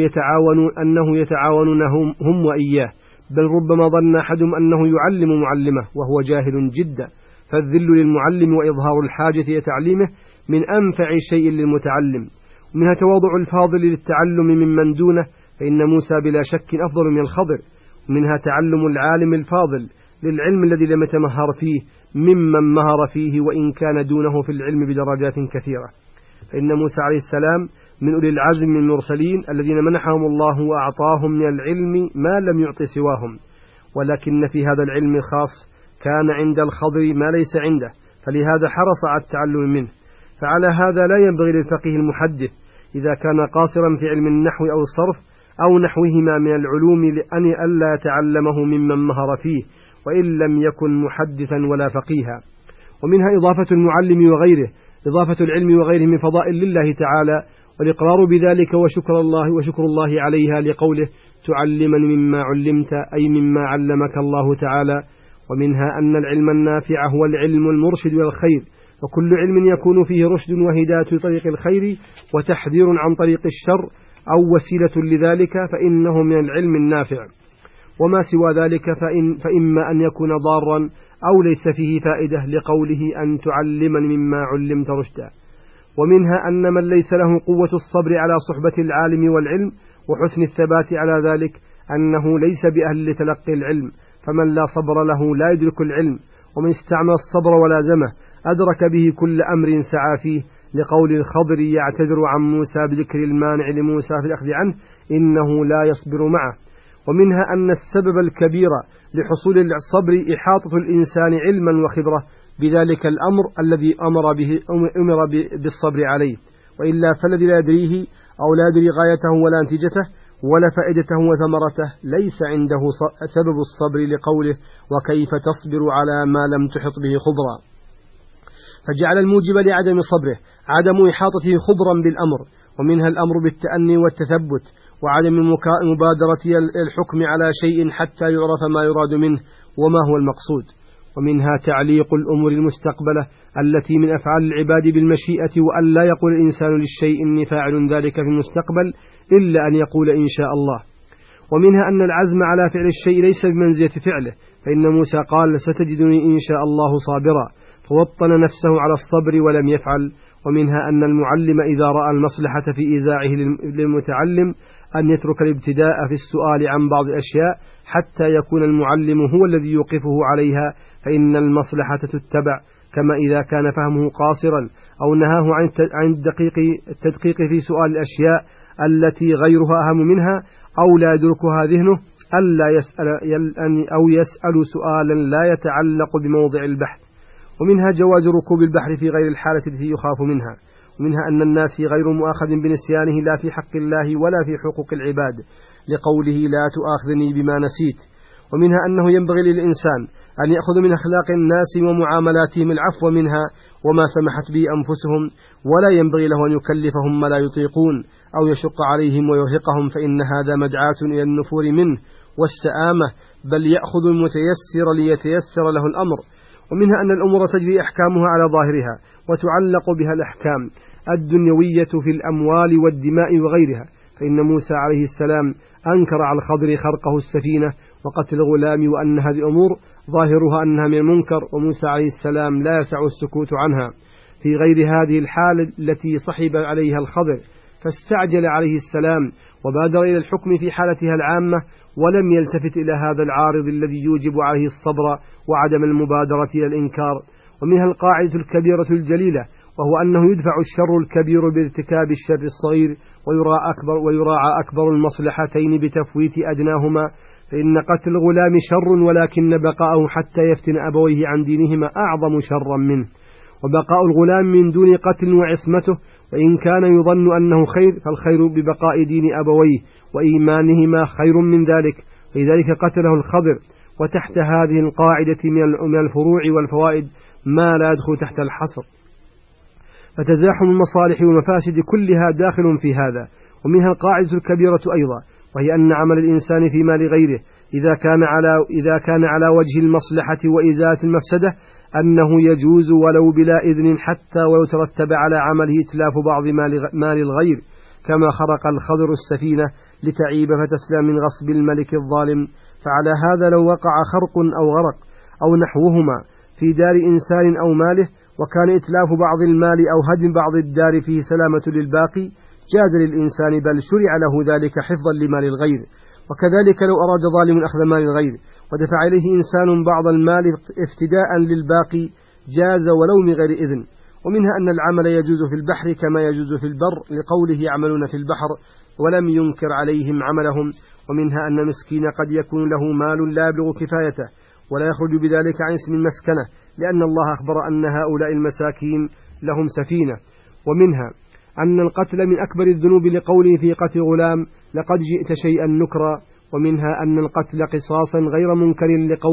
أنه يتعاونون هم وإياه، بل ربما ظن أحدهم أنه يعلم معلمه وهو جاهل جدا، فالذل للمعلم وإظهار الحاجة إلى تعليمه من أنفع شيء للمتعلم. ومنها تواضع الفاضل للتعلم ممن دونه، فإن موسى بلا شك أفضل من الخضر. ومنها تعلم العالم الفاضل للعلم الذي لم يتمهر فيه ممن مهر فيه وإن كان دونه في العلم بدرجات كثيرة، فإن موسى عليه السلام من أولي العزم من المرسلين الذين منحهم الله وأعطاهم من العلم ما لم يعط سواهم، ولكن في هذا العلم الخاص كان عند الخضر ما ليس عنده، فلهذا حرص على التعلم منه. فعلى هذا لا ينبغي للفقيه المحدث إذا كان قاصرا في علم النحو أو الصرف أو نحوهما من العلوم لأن ألا يتعلمه ممن مهر فيه، وإن لم يكن محدثا ولا فقيها. ومنها إضافة المعلم وغيره، إضافة العلم وغيره من فضائل لله تعالى، والإقرار بذلك وشكر الله عليها، لقوله تعلمني مما علمت، أي مما علمك الله تعالى. ومنها أن العلم النافع هو العلم المرشد إلى الخير، وكل علم يكون فيه رشد وهداية طريق الخير وتحذير عن طريق الشر أو وسيلة لذلك فإنه من العلم النافع، وما سوى ذلك فإما أن يكون ضارا أو ليس فيه فائدة، لقوله أن تعلمني مما علمت رشدا. ومنها أن من ليس له قوة الصبر على صحبة العالم والعلم وحسن الثبات على ذلك أنه ليس بأهل لتلقي العلم، فمن لا صبر له لا يدرك العلم، ومن استعمل الصبر ولازمه أدرك به كل أمر سعى فيه، لقول الخضر يعتذر عن موسى بذكر المانع لموسى في الأخذ عنه إنه لا يصبر معه. ومنها أن السبب الكبير لحصول الصبر إحاطة الإنسان علما وخبرة بذلك الأمر الذي أمر بالصبر عليه، وإلا فالذي لا يدريه أو لا يدري غايته ولا نتيجته ولا فائدته وثمرته ليس عنده سبب الصبر، لقوله وكيف تصبر على ما لم تحط به خبرا. فجعل الموجب لعدم صبره عدم إحاطته خبرا بالأمر، ومنها الأمر بالتأني والتثبت، وعدم مبادرة الحكم على شيء حتى يعرف ما يراد منه وما هو المقصود. ومنها تعليق الأمور المستقبلة التي من أفعال العباد بالمشيئة، وأن لا يقول الإنسان للشيء إني فاعل ذلك في المستقبل إلا أن يقول إن شاء الله. ومنها أن العزم على فعل الشيء ليس بمنزلة فعله، فإن موسى قال ستجدني إن شاء الله صابرا، فوطن نفسه على الصبر ولم يفعل. ومنها أن المعلم إذا رأى المصلحة في إيزاعه للمتعلم أن يترك الابتداء في السؤال عن بعض الأشياء حتى يكون المعلم هو الذي يوقفه عليها، فإن المصلحة تتبع، كما إذا كان فهمه قاصرا أو نهاه عن التدقيق في سؤال الأشياء التي غيرها أهم منها أو لا يدركها ذهنه أو يسأل سؤالا لا يتعلق بموضع البحث. ومنها جواز ركوب البحر في غير الحالة التي يخاف منها. ومنها أن الناس غير مؤاخذ بنسيانه لا في حق الله ولا في حقوق العباد، لقوله لا تؤاخذني بما نسيت. ومنها أنه ينبغي للإنسان أن يأخذ من أخلاق الناس ومعاملاتهم العفو منها وما سمحت به أنفسهم، ولا ينبغي له أن يكلفهم ما لا يطيقون أو يشق عليهم ويرهقهم، فإن هذا مدعاة إلى النفور منه والسآمة، بل يأخذ المتيسر ليتيسر له الأمر. ومنها أن الأمور تجري أحكامها على ظاهرها وتعلق بها الأحكام الدنيوية في الأموال والدماء وغيرها، فإن موسى عليه السلام أنكر على الخضر خرقه السفينة وقتل الغلام، وأن هذه أمور ظاهرها أنها من المنكر، وموسى عليه السلام لا يسع السكوت عنها في غير هذه الحالة التي صحب عليها الخضر، فاستعجل عليه السلام وبادر إلى الحكم في حالتها العامة، ولم يلتفت إلى هذا العارض الذي يوجب عليه الصبر وعدم المبادرة إلى الإنكار. ومنها القاعدة الكبيرة الجليلة، وهو أنه يدفع الشر الكبير بارتكاب الشر الصغير، ويراعى أكبر المصلحتين بتفويت أدناهما، فإن قتل الغلام شر، ولكن بقاءه حتى يفتن أبويه عن دينهما أعظم شرا منه، وبقاء الغلام من دون قتل وعصمته وإن كان يظن أنه خير، فالخير ببقاء دين أبويه وإيمانهما خير من ذلك، فلذلك قتله الخضر. وتحت هذه القاعدة من الفروع والفوائد ما لا يدخل تحت الحصر، فتزاحم المصالح والمفاسد كلها داخل في هذا. ومنها القاعدة الكبيرة أيضا، وهي أن عمل الإنسان في مال غيره إذا كان على وجه المصلحة وإزالة المفسدة أنه يجوز ولو بلا إذن، حتى ويترتب على عمله إتلاف بعض مال الغير، كما خرق الخضر السفينة لتعيب فتسلم من غصب الملك الظالم. فعلى هذا لو وقع خرق أو غرق أو نحوهما في دار إنسان أو ماله، وكان إتلاف بعض المال أو هدم بعض الدار فيه سلامة للباقي، جاز للإنسان بل شرع له ذلك حفظا لمال الغير. وكذلك لو أراد ظالم أخذ مال الغير ودفع إليه إنسان بعض المال افتداء للباقي، جاز ولو من غير إذن. ومنها أن العمل يجوز في البحر كما يجوز في البر، لقوله يعملون في البحر ولم ينكر عليهم عملهم. ومنها أن المسكين قد يكون له مال لا يبلغ كفايته ولا يخرج بذلك عن اسم المسكنة، لأن الله أخبر أن هؤلاء المساكين لهم سفينة. ومنها أن القتل من أكبر الذنوب، لقوله في قتل غلام لقد جئت شيئا نكرا. ومنها أن القتل قصاصا غير منكر،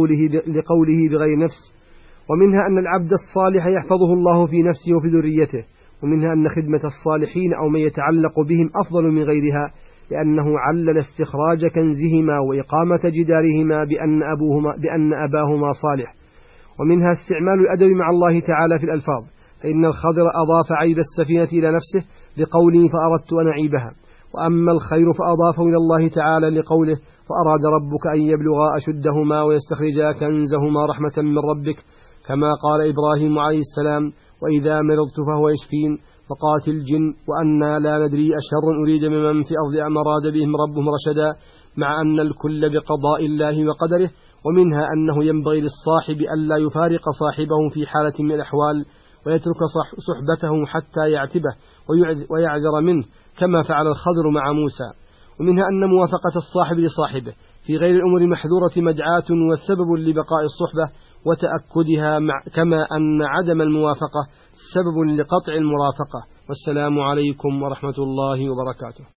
لقوله بغير نفس. ومنها أن العبد الصالح يحفظه الله في نفسه وفي ذريته. ومنها أن خدمة الصالحين أو من يتعلق بهم أفضل من غيرها، لأنه علل استخراج كنزهما وإقامة جدارهما بأن أباهما صالح. ومنها استعمال الأدب مع الله تعالى في الألفاظ، فإن الخضر أضاف عيب السفينة إلى نفسه بقوله فأردت أن أعيبها، وأما الخير فأضافه إلى الله تعالى لقوله فأراد ربك أن يبلغا أشدهما ويستخرجا كنزهما رحمة من ربك، كما قال إبراهيم عليه السلام وإذا مرضت فهو يشفين، فقاتل الجن وأنا لا ندري أشر أريد بمن في أرض أم أراد بهم ربهم رشدا، مع أن الكل بقضاء الله وقدره. ومنها أنه ينبغي للصاحب ألا يفارق صاحبه في حالة من الأحوال، ويترك صحبته حتى يعتبه ويعذر منه، كما فعل الخضر مع موسى. ومنها أن موافقة الصاحب لصاحبه في غير الأمور محذورة مدعاة وسبب لبقاء الصحبة وتأكدها، كما أن عدم الموافقة سبب لقطع المرافقة. والسلام عليكم ورحمة الله وبركاته.